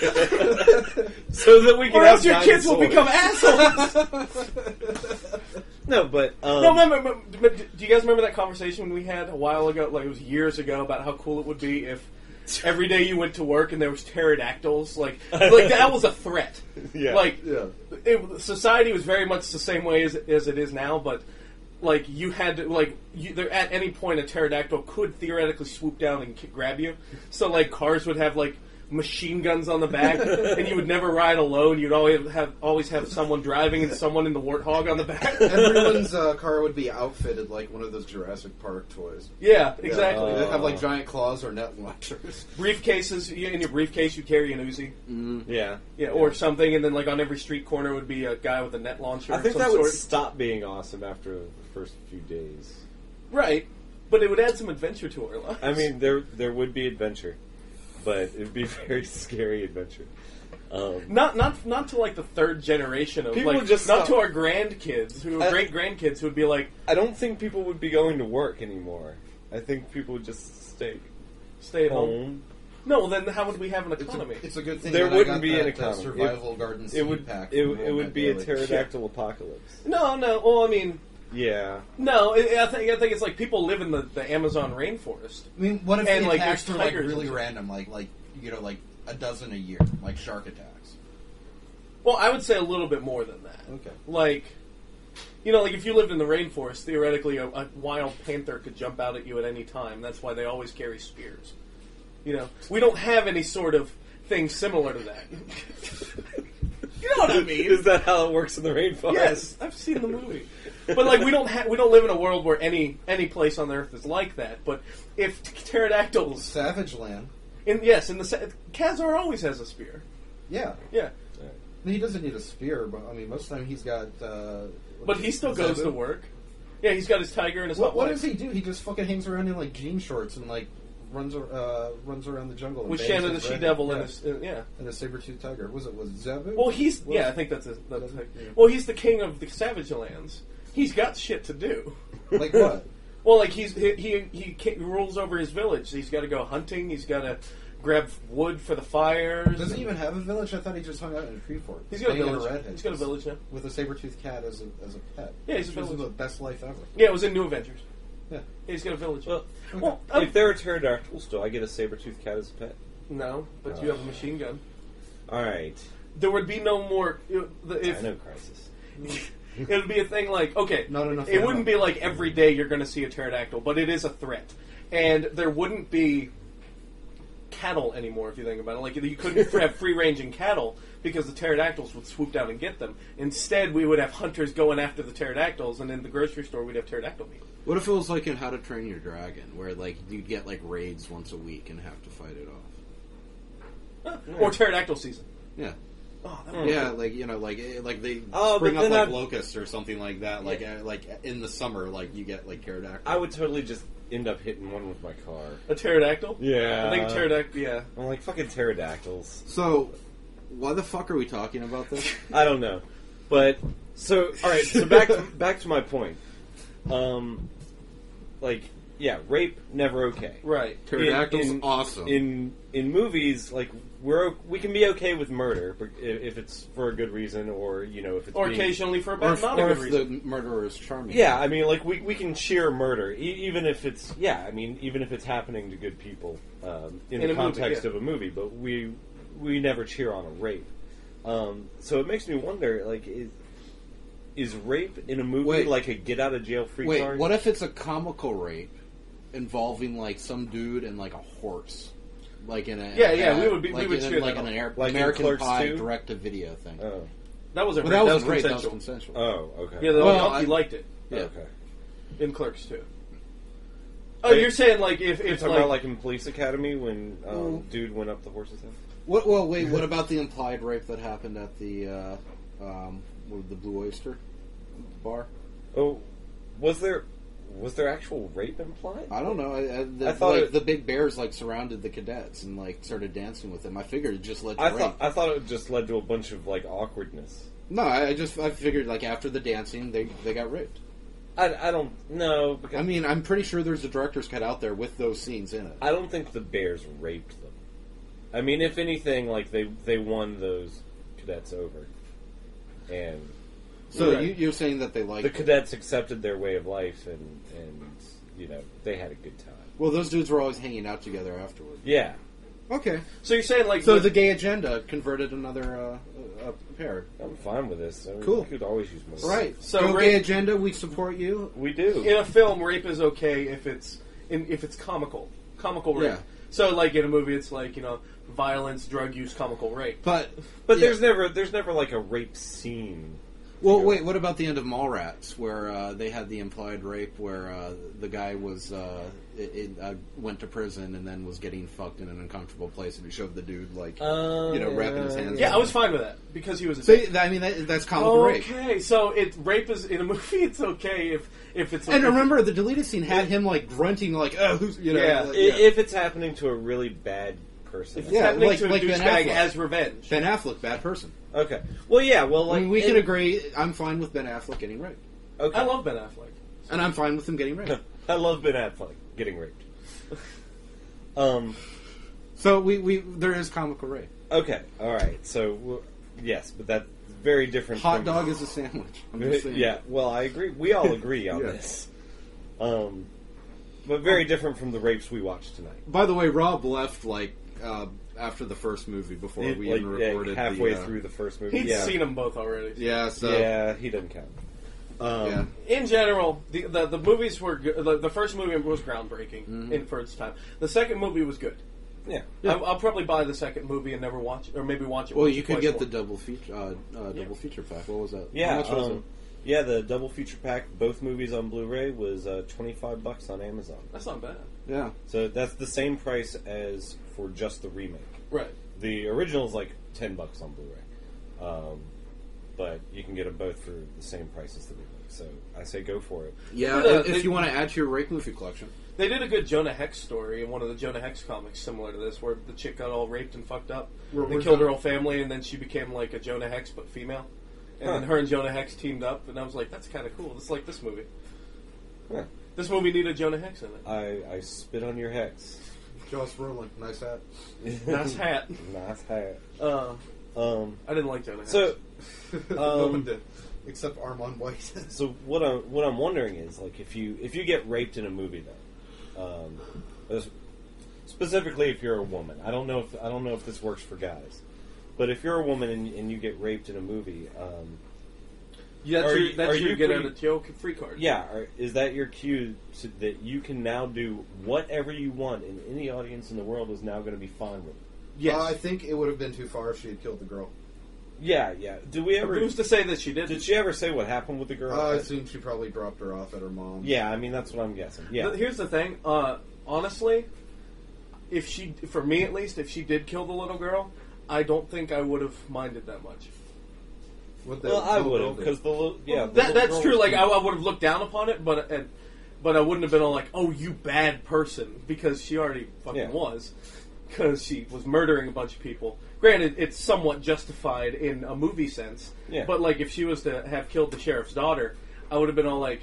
[SPEAKER 4] so that we can
[SPEAKER 2] Or
[SPEAKER 4] have
[SPEAKER 2] else your kids will
[SPEAKER 4] dinosaurs.
[SPEAKER 2] become assholes.
[SPEAKER 4] No, but
[SPEAKER 2] No, remember, do you guys remember that conversation we had a while ago? Like, it was years ago about how cool it would be if every day you went to work and there was pterodactyls. Like that was a threat.
[SPEAKER 4] Yeah.
[SPEAKER 2] Like,
[SPEAKER 5] Yeah.
[SPEAKER 2] society was very much the same way as it is now, but like you had to there at any point a pterodactyl could theoretically swoop down and grab you. So like cars would have like machine guns on the back, and you would never ride alone. You'd always have someone driving and someone in the warthog on the back.
[SPEAKER 5] Everyone's car would be outfitted like one of those Jurassic Park toys.
[SPEAKER 2] Yeah, exactly.
[SPEAKER 5] They'd have like giant claws or net launchers.
[SPEAKER 2] Briefcases. In your briefcase, you carry an Uzi.
[SPEAKER 4] yeah.
[SPEAKER 2] Or something, and then like on every street corner would be a guy with a net launcher.
[SPEAKER 4] I think
[SPEAKER 2] of
[SPEAKER 4] that
[SPEAKER 2] some
[SPEAKER 4] would
[SPEAKER 2] sort.
[SPEAKER 4] stop being awesome after the first few days.
[SPEAKER 2] Right, but it would add some adventure to our lives.
[SPEAKER 4] I mean, there would be adventure, but it would be a very scary adventure.
[SPEAKER 2] Not to like the third generation of
[SPEAKER 4] People
[SPEAKER 2] like
[SPEAKER 4] would just
[SPEAKER 2] not
[SPEAKER 4] stop.
[SPEAKER 2] to our grandkids great grandkids who would be like
[SPEAKER 4] I don't think people would be going to work anymore. I think people would just stay
[SPEAKER 2] stay at home.
[SPEAKER 4] home.
[SPEAKER 2] No, well, then how would we have an economy?
[SPEAKER 5] It's a good thing
[SPEAKER 4] There
[SPEAKER 5] that I
[SPEAKER 4] wouldn't
[SPEAKER 5] got
[SPEAKER 4] be
[SPEAKER 5] that,
[SPEAKER 4] an
[SPEAKER 5] that
[SPEAKER 4] economy.
[SPEAKER 5] survival garden
[SPEAKER 4] It
[SPEAKER 5] seed
[SPEAKER 4] would
[SPEAKER 5] pack.
[SPEAKER 4] it
[SPEAKER 5] from
[SPEAKER 4] would be a
[SPEAKER 5] Daily.
[SPEAKER 4] pterodactyl apocalypse.
[SPEAKER 2] No. Well, I mean,
[SPEAKER 4] Yeah.
[SPEAKER 2] no. I think it's like people live in the Amazon rainforest.
[SPEAKER 5] I mean, what if
[SPEAKER 2] And,
[SPEAKER 5] the
[SPEAKER 2] like,
[SPEAKER 5] attacks
[SPEAKER 2] there's
[SPEAKER 5] were like
[SPEAKER 2] tigers
[SPEAKER 5] really
[SPEAKER 2] and-
[SPEAKER 5] random, like like a dozen a year, like shark attacks?
[SPEAKER 2] Well, I would say a little bit more than that.
[SPEAKER 5] Okay.
[SPEAKER 2] Like, like if you lived in the rainforest, theoretically a wild panther could jump out at you at any time. That's why they always carry spears. We don't have any sort of thing similar to that. You know what I mean?
[SPEAKER 4] Is that how it works in the rainforest?
[SPEAKER 2] Yes, I've seen the movie. But like we don't live in a world where any place on Earth is like that. But if pterodactyls,
[SPEAKER 5] Savage Land.
[SPEAKER 2] Khazar always has a spear.
[SPEAKER 5] Yeah.
[SPEAKER 2] Yeah,
[SPEAKER 5] He doesn't need a spear, but I mean, most of the time he's got.
[SPEAKER 2] but he still goes to work. Yeah, he's got his tiger and his hot
[SPEAKER 5] What
[SPEAKER 2] wife.
[SPEAKER 5] does he do? He just fucking hangs around in like jean shorts and like runs around the jungle and
[SPEAKER 2] with
[SPEAKER 5] bangs
[SPEAKER 2] Shannon the
[SPEAKER 5] his
[SPEAKER 2] she
[SPEAKER 5] red-
[SPEAKER 2] devil
[SPEAKER 5] yeah.
[SPEAKER 2] and his
[SPEAKER 5] and a saber-toothed tiger. Was Zebu?
[SPEAKER 2] Well, he's
[SPEAKER 5] Was-
[SPEAKER 2] I think that's his.
[SPEAKER 5] Yeah.
[SPEAKER 2] Well, he's the king of the Savage Lands. He's got shit to do.
[SPEAKER 5] Like what?
[SPEAKER 2] Well, like he rules over his village. He's got to go hunting. He's got to grab wood for the fires.
[SPEAKER 5] Does he even have a village? I thought he just hung out in a tree fort.
[SPEAKER 2] He's got a
[SPEAKER 5] Hanging out
[SPEAKER 2] village.
[SPEAKER 5] redhead.
[SPEAKER 2] He's got a village now.
[SPEAKER 5] with a saber-toothed cat as a pet.
[SPEAKER 2] Yeah, he's a
[SPEAKER 5] This is
[SPEAKER 2] village.
[SPEAKER 5] the best life ever.
[SPEAKER 2] Yeah, it was in New Adventures.
[SPEAKER 5] Yeah.
[SPEAKER 2] He's got a village.
[SPEAKER 4] Well,
[SPEAKER 2] Well,
[SPEAKER 4] if there are pterodactyls, do I get a saber-toothed cat as a pet?
[SPEAKER 2] no, but you have a machine gun.
[SPEAKER 4] All right.
[SPEAKER 2] There would be no more. If
[SPEAKER 4] Dino Crisis.
[SPEAKER 2] it would be a thing like okay,
[SPEAKER 5] Not enough
[SPEAKER 2] it
[SPEAKER 5] ammo.
[SPEAKER 2] wouldn't be like every day you're going to see a pterodactyl, but it is a threat, and there wouldn't be cattle anymore if you think about it. Like you couldn't have free-ranging cattle because the pterodactyls would swoop down and get them. Instead, we would have hunters going after the pterodactyls, and in the grocery store we'd have pterodactyl meat.
[SPEAKER 1] What if it was like in How to Train Your Dragon, where like you'd get like raids once a week and have to fight it off?
[SPEAKER 2] Or pterodactyl season.
[SPEAKER 1] Yeah.
[SPEAKER 2] Oh, that would
[SPEAKER 1] Yeah, like they
[SPEAKER 4] Oh,
[SPEAKER 1] spring
[SPEAKER 4] but
[SPEAKER 1] up
[SPEAKER 4] then
[SPEAKER 1] like
[SPEAKER 4] I'd-
[SPEAKER 1] locusts or something like that. Like in the summer, like you get like pterodactyl.
[SPEAKER 4] I would totally just end up hitting one with my car.
[SPEAKER 2] a pterodactyl.
[SPEAKER 4] Yeah.
[SPEAKER 2] I think pterodactyl. Yeah.
[SPEAKER 4] I'm like, fucking pterodactyls.
[SPEAKER 1] So, why the fuck are we talking about this?
[SPEAKER 4] I don't know. But, so, alright, so back to my point. Yeah, rape, never okay.
[SPEAKER 2] Right.
[SPEAKER 1] Pterodactyls, awesome.
[SPEAKER 4] In movies, like, we can be okay with murder if it's for a good reason, or, if it's
[SPEAKER 2] Or
[SPEAKER 4] being-
[SPEAKER 2] occasionally for a
[SPEAKER 1] or
[SPEAKER 2] bad,
[SPEAKER 1] if,
[SPEAKER 2] not a
[SPEAKER 1] or
[SPEAKER 2] good
[SPEAKER 1] if
[SPEAKER 2] reason.
[SPEAKER 1] the murderer is charming.
[SPEAKER 4] Yeah, I mean, like, we can cheer murder, even if it's, even if it's happening to good people, in
[SPEAKER 2] In
[SPEAKER 4] the
[SPEAKER 2] a movie,
[SPEAKER 4] context
[SPEAKER 2] yeah.
[SPEAKER 4] of a movie, but we never cheer on a rape. So it makes me wonder, like, is rape in a movie
[SPEAKER 1] Wait.
[SPEAKER 4] like a get out of jail free
[SPEAKER 1] Wait,
[SPEAKER 4] card?
[SPEAKER 1] what if it's a comical rape involving like some dude and like a horse?
[SPEAKER 5] like in a
[SPEAKER 2] Yeah, we would
[SPEAKER 5] like
[SPEAKER 2] cheer
[SPEAKER 5] like
[SPEAKER 2] that
[SPEAKER 5] in
[SPEAKER 2] up.
[SPEAKER 5] an
[SPEAKER 4] Like in
[SPEAKER 5] American
[SPEAKER 4] Clerks
[SPEAKER 5] Pie
[SPEAKER 4] 2?
[SPEAKER 5] direct to video thing.
[SPEAKER 4] Oh,
[SPEAKER 2] That wasn't
[SPEAKER 5] Well,
[SPEAKER 2] rape.
[SPEAKER 5] that was great. That was
[SPEAKER 2] consensual.
[SPEAKER 5] consensual.
[SPEAKER 4] oh, okay.
[SPEAKER 2] Yeah, the
[SPEAKER 5] Well,
[SPEAKER 2] he
[SPEAKER 5] I-
[SPEAKER 2] liked it
[SPEAKER 5] Yeah.
[SPEAKER 4] Okay.
[SPEAKER 2] in Clerks too. Oh,
[SPEAKER 4] Wait,
[SPEAKER 2] you're saying like if
[SPEAKER 4] You're
[SPEAKER 2] it's
[SPEAKER 4] talking
[SPEAKER 2] like,
[SPEAKER 4] about like in Police Academy when dude went up the horse's head?
[SPEAKER 5] What? Well, wait. What about the implied rape that happened at the the Blue Oyster bar?
[SPEAKER 4] Oh, was there actual rape implied?
[SPEAKER 5] I don't know.
[SPEAKER 4] I thought
[SPEAKER 5] like,
[SPEAKER 4] it-
[SPEAKER 5] the big bears like surrounded the cadets and like started dancing with them. I figured it just led to
[SPEAKER 4] I
[SPEAKER 5] rape.
[SPEAKER 4] thought it just led to a bunch of like awkwardness.
[SPEAKER 5] No, I figured like after the dancing they got raped.
[SPEAKER 4] I don't know. Because
[SPEAKER 5] I mean, I'm pretty sure there's a director's cut out there with those scenes in it.
[SPEAKER 4] I don't think the bears raped them. I mean, if anything, like they won those cadets over, and
[SPEAKER 5] So
[SPEAKER 2] Right.
[SPEAKER 5] you're saying that they
[SPEAKER 4] the
[SPEAKER 5] like?
[SPEAKER 4] cadets accepted their way of life, and you know they had a good time.
[SPEAKER 5] Well, those dudes were always hanging out together afterward.
[SPEAKER 4] Yeah,
[SPEAKER 5] Okay.
[SPEAKER 2] so you're saying like
[SPEAKER 5] So
[SPEAKER 2] with-
[SPEAKER 5] the gay agenda converted another pair.
[SPEAKER 4] I'm fine with this. I mean,
[SPEAKER 5] Cool.
[SPEAKER 4] We could always use more.
[SPEAKER 5] Right.
[SPEAKER 2] So
[SPEAKER 5] So
[SPEAKER 2] rape-
[SPEAKER 5] gay agenda, we support you.
[SPEAKER 4] We do.
[SPEAKER 2] in a film, rape is okay if it's comical rape.
[SPEAKER 5] Yeah.
[SPEAKER 2] So like in a movie, it's like violence, drug use, comical rape.
[SPEAKER 5] But
[SPEAKER 4] But
[SPEAKER 5] yeah.
[SPEAKER 4] there's never like a rape scene.
[SPEAKER 5] Well, wait. What about the end of Mallrats, where they had the implied rape, where the guy was went to prison and then was getting fucked in an uncomfortable place, and it showed the dude like wrapping his hands.
[SPEAKER 2] Yeah, I was fine with that because he was a
[SPEAKER 5] So I mean, that's comical rape.
[SPEAKER 2] okay. So rape is in a movie. It's okay if it's
[SPEAKER 5] And remember, the deleted scene had him like grunting, like, "Oh, who's
[SPEAKER 2] Yeah.
[SPEAKER 5] like,
[SPEAKER 4] If it's happening to a really bad person.
[SPEAKER 2] it's
[SPEAKER 5] Yeah,
[SPEAKER 2] happening
[SPEAKER 5] like-
[SPEAKER 2] to a
[SPEAKER 5] like Ben
[SPEAKER 2] douchebag
[SPEAKER 5] Affleck.
[SPEAKER 2] as revenge.
[SPEAKER 5] Ben Affleck, bad person.
[SPEAKER 4] Okay. Well, yeah. Well,
[SPEAKER 5] I
[SPEAKER 4] like
[SPEAKER 5] mean, we can
[SPEAKER 4] and-
[SPEAKER 5] agree. I'm fine with Ben Affleck getting raped,
[SPEAKER 4] Okay.
[SPEAKER 2] I love Ben Affleck.
[SPEAKER 5] and I'm fine with him getting raped.
[SPEAKER 4] I love Ben Affleck getting raped.
[SPEAKER 5] So we there is comical rape.
[SPEAKER 4] Okay. All right. So yes, but that's very different.
[SPEAKER 5] Hot
[SPEAKER 4] from,
[SPEAKER 5] dog is a sandwich. I'm just saying.
[SPEAKER 4] Yeah. Well, I agree. We all agree on
[SPEAKER 5] Yeah.
[SPEAKER 4] this. But very different from the rapes we watched tonight.
[SPEAKER 5] By the way, Rob left like after the first movie before we
[SPEAKER 4] Like,
[SPEAKER 5] even recorded
[SPEAKER 4] halfway
[SPEAKER 5] the,
[SPEAKER 4] through the first movie.
[SPEAKER 2] He'd
[SPEAKER 4] yeah.
[SPEAKER 2] seen them both already.
[SPEAKER 5] Yeah, so
[SPEAKER 4] Yeah, he doesn't count.
[SPEAKER 5] yeah.
[SPEAKER 2] In general, the movies were good. The first movie was groundbreaking
[SPEAKER 5] Mm-hmm.
[SPEAKER 2] for its time. The second movie was good.
[SPEAKER 4] Yeah.
[SPEAKER 2] I'll probably buy the second movie and never watch it, or maybe watch it.
[SPEAKER 5] Well,
[SPEAKER 2] once
[SPEAKER 5] you
[SPEAKER 2] or
[SPEAKER 5] could
[SPEAKER 2] twice
[SPEAKER 5] get
[SPEAKER 2] more.
[SPEAKER 5] the double feature pack. What was that? How
[SPEAKER 4] Yeah.
[SPEAKER 5] much was it?
[SPEAKER 4] Yeah, the double feature pack, both movies on Blu-ray, was $25 on Amazon.
[SPEAKER 2] That's not bad,
[SPEAKER 5] Yeah.
[SPEAKER 4] So that's the same price as for just the remake.
[SPEAKER 2] right?
[SPEAKER 4] The original is like $10 on Blu-ray, but you can get them both for the same price as the remake. So I say go for it.
[SPEAKER 5] Yeah,
[SPEAKER 2] They-
[SPEAKER 5] if you want to add to your rape movie collection.
[SPEAKER 2] They did a good Jonah Hex story in one of the Jonah Hex comics, similar to this, where the chick got all raped and fucked up. They
[SPEAKER 5] where's
[SPEAKER 2] killed
[SPEAKER 5] that?
[SPEAKER 2] her whole family, and then she became like a Jonah Hex but female. And then her and Jonah Hex teamed up, and I was like, "That's kind of cool. It's like this movie.
[SPEAKER 4] Huh.
[SPEAKER 2] This movie needed Jonah Hex in it.
[SPEAKER 4] I spit on your hex.
[SPEAKER 5] Josh Brolin, nice hat.
[SPEAKER 2] Nice hat.
[SPEAKER 4] Nice hat.
[SPEAKER 2] I didn't like Jonah Hex.
[SPEAKER 4] So,
[SPEAKER 5] No one did, except Armand White.
[SPEAKER 4] so what I'm wondering is like if you get raped in a movie though, specifically if you're a woman. I don't know if this works for guys, but if you're a woman and you get raped in a movie,
[SPEAKER 2] that's
[SPEAKER 4] are
[SPEAKER 2] your,
[SPEAKER 4] you-
[SPEAKER 2] that's
[SPEAKER 4] are
[SPEAKER 2] your
[SPEAKER 4] you
[SPEAKER 2] get
[SPEAKER 4] free-
[SPEAKER 2] out of jail free card.
[SPEAKER 4] yeah, is that your cue that you can now do whatever you want, and any audience in the world is now going to be fine with it?
[SPEAKER 2] Yes.
[SPEAKER 5] I think it would have been too far if she had killed the girl.
[SPEAKER 4] Yeah. Do we ever?
[SPEAKER 2] Who's to say that she didn't?
[SPEAKER 4] Did she ever say what happened with the girl?
[SPEAKER 5] I assume she probably dropped her off at her mom's.
[SPEAKER 4] Yeah, I mean that's what I'm guessing. Yeah,
[SPEAKER 2] But here's the thing. Honestly, for me at least, if she did kill the little girl, I don't think I would have minded that much.
[SPEAKER 5] What the
[SPEAKER 4] well, I
[SPEAKER 5] little
[SPEAKER 4] would
[SPEAKER 5] girl
[SPEAKER 4] have
[SPEAKER 5] did.
[SPEAKER 4] because the little
[SPEAKER 2] That's
[SPEAKER 4] girl
[SPEAKER 2] true.
[SPEAKER 4] was
[SPEAKER 2] Like
[SPEAKER 4] cute.
[SPEAKER 2] I would have looked down upon it, but I wouldn't have been all like, "Oh, you bad person," because she already fucking
[SPEAKER 4] Yeah.
[SPEAKER 2] was, because she was murdering a bunch of people. Granted, it's somewhat justified in a movie sense,
[SPEAKER 4] Yeah.
[SPEAKER 2] but like if she was to have killed the sheriff's daughter, I would have been all like,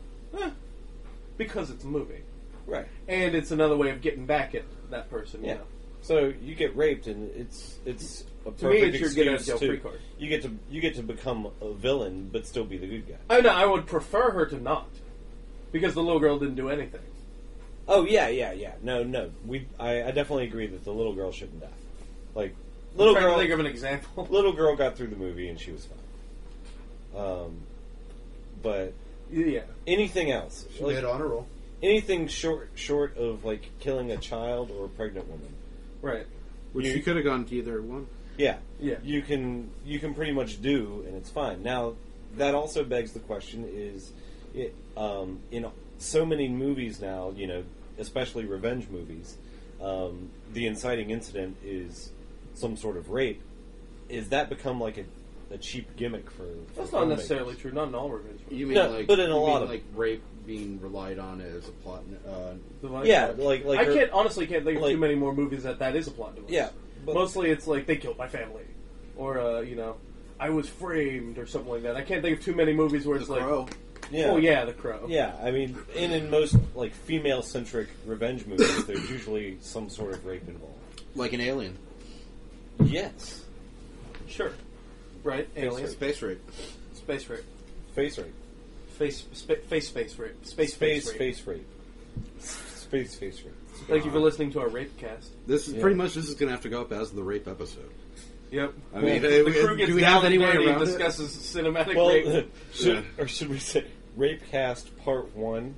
[SPEAKER 2] because it's a movie,
[SPEAKER 4] right.
[SPEAKER 2] and it's another way of getting back at that person.
[SPEAKER 4] Yeah.
[SPEAKER 2] You know?
[SPEAKER 4] So you get raped, and it's a
[SPEAKER 2] To me,
[SPEAKER 4] perfect
[SPEAKER 2] it's your get out of
[SPEAKER 4] excuse
[SPEAKER 2] jail free
[SPEAKER 4] to
[SPEAKER 2] card.
[SPEAKER 4] you get to become a villain, but still be the good guy.
[SPEAKER 2] I know. I would prefer her to not, because the little girl didn't do anything.
[SPEAKER 4] Oh yeah. No. I definitely agree that the little girl shouldn't die. Like little
[SPEAKER 2] I'm trying
[SPEAKER 4] girl,
[SPEAKER 2] to think of an example.
[SPEAKER 4] little girl got through the movie and she was fine. But
[SPEAKER 2] Yeah.
[SPEAKER 4] anything else,
[SPEAKER 5] She made honor roll.
[SPEAKER 4] anything short of like killing a child or a pregnant woman,
[SPEAKER 2] Right.
[SPEAKER 5] Which you could have gone to either one.
[SPEAKER 4] Yeah.
[SPEAKER 2] Yeah.
[SPEAKER 4] You can pretty much do, and it's fine. Now, that also begs the question: is it in so many movies now, especially revenge movies, the inciting incident is some sort of rape? Is that become like a cheap gimmick for
[SPEAKER 2] That's not
[SPEAKER 4] filmmakers?
[SPEAKER 2] necessarily true. Not in all revenge movies.
[SPEAKER 5] You mean
[SPEAKER 4] No,
[SPEAKER 5] like,
[SPEAKER 4] but in a
[SPEAKER 5] you
[SPEAKER 4] lot
[SPEAKER 5] mean,
[SPEAKER 4] of-
[SPEAKER 5] like rape being relied on as a plot?
[SPEAKER 4] Yeah, like
[SPEAKER 2] I
[SPEAKER 4] her-
[SPEAKER 2] can't honestly can't think of
[SPEAKER 4] like-
[SPEAKER 2] too many more movies that is a plot device.
[SPEAKER 4] Yeah, but-
[SPEAKER 2] mostly it's like they killed my family, or I was framed or something like that. I can't think of too many movies where
[SPEAKER 5] The
[SPEAKER 2] it's like,
[SPEAKER 5] Crow.
[SPEAKER 4] Yeah.
[SPEAKER 2] oh yeah, The Crow.
[SPEAKER 4] Yeah, I mean, in most like female-centric revenge movies, there's usually some sort of rape involved.
[SPEAKER 5] Like an Alien.
[SPEAKER 4] Yes,
[SPEAKER 2] Sure. Right. Alien.
[SPEAKER 5] Space rape.
[SPEAKER 2] Space rape.
[SPEAKER 4] face rape,
[SPEAKER 2] Face space rape. Space
[SPEAKER 4] face
[SPEAKER 2] rape.
[SPEAKER 4] face rape, space face rape.
[SPEAKER 2] Thank you for listening to our rape cast.
[SPEAKER 5] This is
[SPEAKER 4] Yeah.
[SPEAKER 5] pretty much this is going to have to go up as the rape episode.
[SPEAKER 2] Yep.
[SPEAKER 5] I mean,
[SPEAKER 2] the crew gets
[SPEAKER 5] do we
[SPEAKER 2] down
[SPEAKER 5] have
[SPEAKER 2] and
[SPEAKER 5] any way
[SPEAKER 2] dirty and
[SPEAKER 5] around it?
[SPEAKER 2] discusses cinematic
[SPEAKER 4] Well,
[SPEAKER 2] rape.
[SPEAKER 4] should we say Rapecast Part 1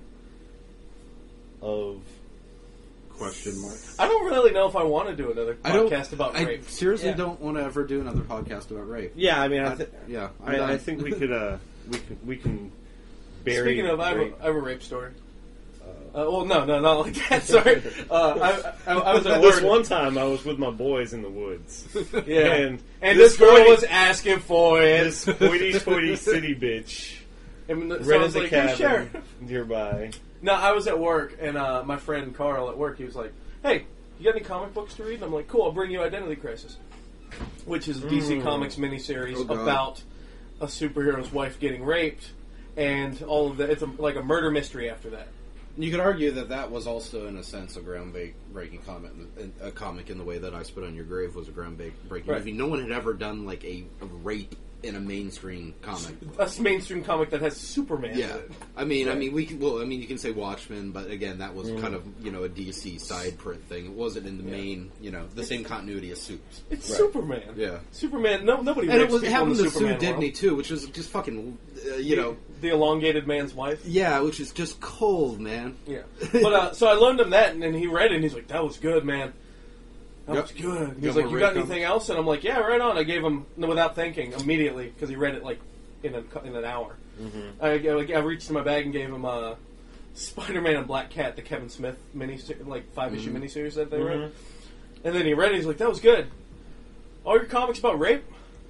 [SPEAKER 4] of?
[SPEAKER 5] Question mark.
[SPEAKER 2] I don't really know if I want to do another
[SPEAKER 5] I don't.
[SPEAKER 2] podcast about
[SPEAKER 5] I
[SPEAKER 2] rape.
[SPEAKER 5] seriously
[SPEAKER 4] Yeah.
[SPEAKER 5] don't want to ever do another podcast about rape.
[SPEAKER 4] Yeah, I mean,
[SPEAKER 5] Yeah,
[SPEAKER 4] I think we could we can bury.
[SPEAKER 2] Speaking of, I
[SPEAKER 4] rape.
[SPEAKER 2] have a rape story. Well, no, not like that. Sorry. I was at
[SPEAKER 4] This
[SPEAKER 2] work.
[SPEAKER 4] one time, I was with my boys in the woods.
[SPEAKER 2] Yeah.
[SPEAKER 4] And
[SPEAKER 2] this girl
[SPEAKER 4] hoity-
[SPEAKER 2] was asking for it.
[SPEAKER 4] this hoity-toity city bitch
[SPEAKER 2] And so I
[SPEAKER 4] rented
[SPEAKER 2] was
[SPEAKER 4] the
[SPEAKER 2] like, hey,
[SPEAKER 4] cabin
[SPEAKER 2] Sheriff.
[SPEAKER 4] nearby.
[SPEAKER 2] No, I was at work, and my friend Carl at work, he was like, hey, you got any comic books to read? And I'm like, cool, I'll bring you Identity Crisis, which is a DC Comics miniseries
[SPEAKER 5] Oh, God.
[SPEAKER 2] about a superhero's wife getting raped, and all of that. It's like a murder mystery after that.
[SPEAKER 5] You could argue that was also, in a sense, a groundbreaking comic in the way that I Spit on Your Grave was a groundbreaking
[SPEAKER 2] Right.
[SPEAKER 5] movie. No one had ever done like a rape in a mainstream comic.
[SPEAKER 2] A mainstream comic that has Superman
[SPEAKER 5] Yeah,
[SPEAKER 2] in it.
[SPEAKER 5] I mean, you can say Watchmen, but again, that was kind of a DC side print thing. It wasn't in the main, the same continuity as Supes.
[SPEAKER 2] It's
[SPEAKER 4] Right.
[SPEAKER 2] Superman.
[SPEAKER 5] Yeah.
[SPEAKER 2] Superman, nobody
[SPEAKER 5] And
[SPEAKER 2] rapes
[SPEAKER 5] it
[SPEAKER 2] people
[SPEAKER 5] happened
[SPEAKER 2] in
[SPEAKER 5] to
[SPEAKER 2] the Superman
[SPEAKER 5] Sue
[SPEAKER 2] world.
[SPEAKER 5] Dibney too, which was just fucking,
[SPEAKER 2] The elongated man's wife.
[SPEAKER 5] yeah, which is just cold, man.
[SPEAKER 2] Yeah. But so I loaned him that, and then he read it, and he's like, that was good, man. That
[SPEAKER 5] Yep.
[SPEAKER 2] was good.
[SPEAKER 5] Got
[SPEAKER 2] He's like,
[SPEAKER 5] more
[SPEAKER 2] you got
[SPEAKER 5] rape
[SPEAKER 2] anything else? And I'm like, yeah, right on. I gave him, without thinking, immediately, because he read it like in an hour.
[SPEAKER 5] Mm-hmm.
[SPEAKER 2] I reached in my bag and gave him Spider-Man and Black Cat, the Kevin Smith
[SPEAKER 5] Mm-hmm.
[SPEAKER 2] 5-issue miniseries that they wrote. And then he read it, he's like, that was good. All your comics about rape?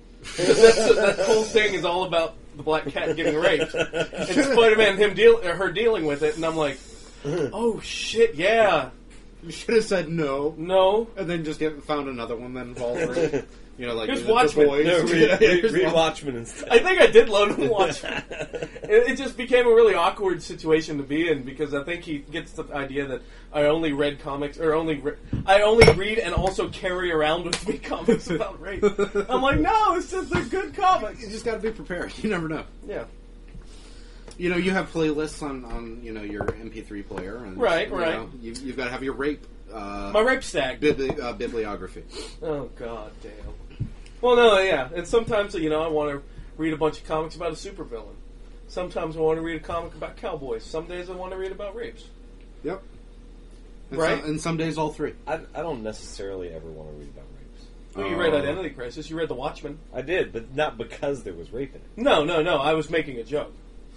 [SPEAKER 2] That whole thing is all about the Black Cat getting raped. And Spider-Man, her dealing with it, and I'm like, oh shit, yeah.
[SPEAKER 5] You should have said no,
[SPEAKER 2] No.
[SPEAKER 5] and then just found another one that involved rape. Like
[SPEAKER 2] Here's
[SPEAKER 5] the
[SPEAKER 2] Watchmen.
[SPEAKER 5] Boys.
[SPEAKER 4] No, read Watchmen instead.
[SPEAKER 2] I think I did loan him Watchmen. It just became a really awkward situation to be in because I think he gets the idea that I only read comics or I only read and also carry around with me comics about rape. I'm like, no, it's just they're good comics.
[SPEAKER 5] You just got to be prepared. You never know.
[SPEAKER 2] Yeah,
[SPEAKER 5] You have playlists on your MP3 player, and
[SPEAKER 2] Right.
[SPEAKER 5] You've got to have your rape.
[SPEAKER 2] my rape stack.
[SPEAKER 5] Bibliography.
[SPEAKER 2] Oh god damn. Well, no, yeah, and sometimes I want to read a bunch of comics about a supervillain. Sometimes I want to read a comic about cowboys. Some days I want to read about rapes.
[SPEAKER 5] Yep. And
[SPEAKER 2] Right?
[SPEAKER 5] and some days all three.
[SPEAKER 4] I don't necessarily ever want to read about rapes.
[SPEAKER 2] Well, you read Identity Crisis. You read The Watchmen.
[SPEAKER 4] I did, but not because there was rape in it.
[SPEAKER 2] No. I was making a joke.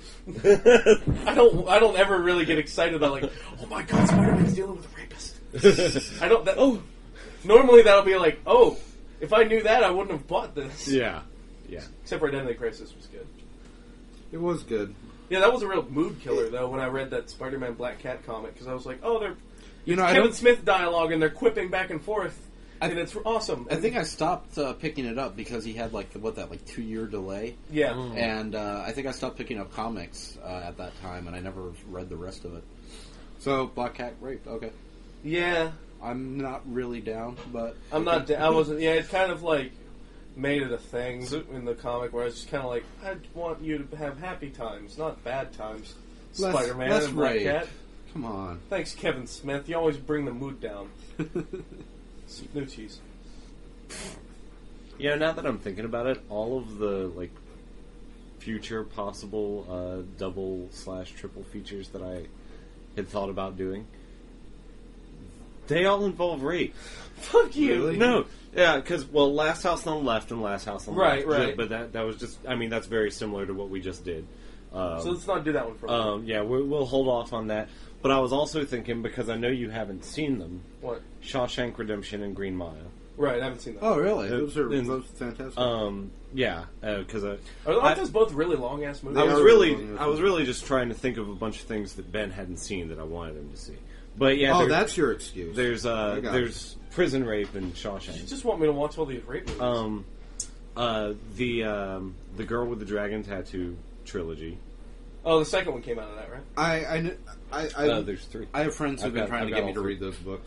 [SPEAKER 2] I don't ever really get excited about like, oh my god, Spider-Man's dealing with a rapist. I don't. Normally that'll be like, oh, if I knew that, I wouldn't have bought this.
[SPEAKER 5] Yeah.
[SPEAKER 2] Except for Identity Crisis was good.
[SPEAKER 5] It was good.
[SPEAKER 2] Yeah, that was a real mood killer though when I read that Spider-Man Black Cat comic because I was like, oh, they're
[SPEAKER 5] I
[SPEAKER 2] Kevin
[SPEAKER 5] don't.
[SPEAKER 2] Smith dialogue and they're quipping back and forth, and it's awesome.
[SPEAKER 5] I think I stopped picking it up because he had 2-year delay,
[SPEAKER 2] yeah.
[SPEAKER 5] and I think I stopped picking up comics at that time, and I never read the rest of it. So Black Cat rape, okay.
[SPEAKER 2] Yeah,
[SPEAKER 5] I'm not really down, but
[SPEAKER 2] I'm not. I wasn't. Yeah, it kind of made it a thing in the comic where I was just kind of like, I want you to have happy times, not bad times. Spider-Man
[SPEAKER 5] less
[SPEAKER 2] and Black
[SPEAKER 5] rape.
[SPEAKER 2] Cat.
[SPEAKER 5] Come on.
[SPEAKER 2] Thanks, Kevin Smith. You always bring the mood down. New cheese.
[SPEAKER 4] Now that I'm thinking about it, all of the future possible double/triple features that I had thought about doing, They all involve rape.
[SPEAKER 2] Fuck you.
[SPEAKER 5] Really?
[SPEAKER 4] No, yeah, because Last House on the Left and Last House on the
[SPEAKER 2] Right,
[SPEAKER 4] Left.
[SPEAKER 2] right.
[SPEAKER 4] But that was just. I mean, that's very similar to what we just did.
[SPEAKER 2] So let's not do that one for a moment.
[SPEAKER 4] Yeah, we'll hold off on that. But I was also thinking, because I know you haven't seen them,
[SPEAKER 2] What?
[SPEAKER 4] Shawshank Redemption and Green Mile.
[SPEAKER 2] Right, I haven't seen that.
[SPEAKER 5] Oh, really? Those are
[SPEAKER 4] in-
[SPEAKER 5] both fantastic.
[SPEAKER 4] Yeah, because
[SPEAKER 2] Aren't those both really long ass movies?
[SPEAKER 4] I was
[SPEAKER 5] are
[SPEAKER 4] really,
[SPEAKER 5] really long,
[SPEAKER 4] I was really just trying to think of a bunch of things that Ben hadn't seen that I wanted him to see. But yeah,
[SPEAKER 5] oh, that's your excuse.
[SPEAKER 4] there's
[SPEAKER 5] I got
[SPEAKER 4] there's prison rape in
[SPEAKER 2] You
[SPEAKER 4] Shawshank.
[SPEAKER 2] just want me to watch all these rape movies.
[SPEAKER 4] The Girl with the Dragon Tattoo trilogy.
[SPEAKER 2] Oh, the second one came out of that, right?
[SPEAKER 5] I
[SPEAKER 4] There's 3.
[SPEAKER 5] I have friends who've
[SPEAKER 4] I've
[SPEAKER 5] been
[SPEAKER 4] got-
[SPEAKER 5] trying
[SPEAKER 4] I've
[SPEAKER 5] to
[SPEAKER 4] got
[SPEAKER 5] get me
[SPEAKER 4] all
[SPEAKER 5] to
[SPEAKER 4] 3.
[SPEAKER 5] read those books.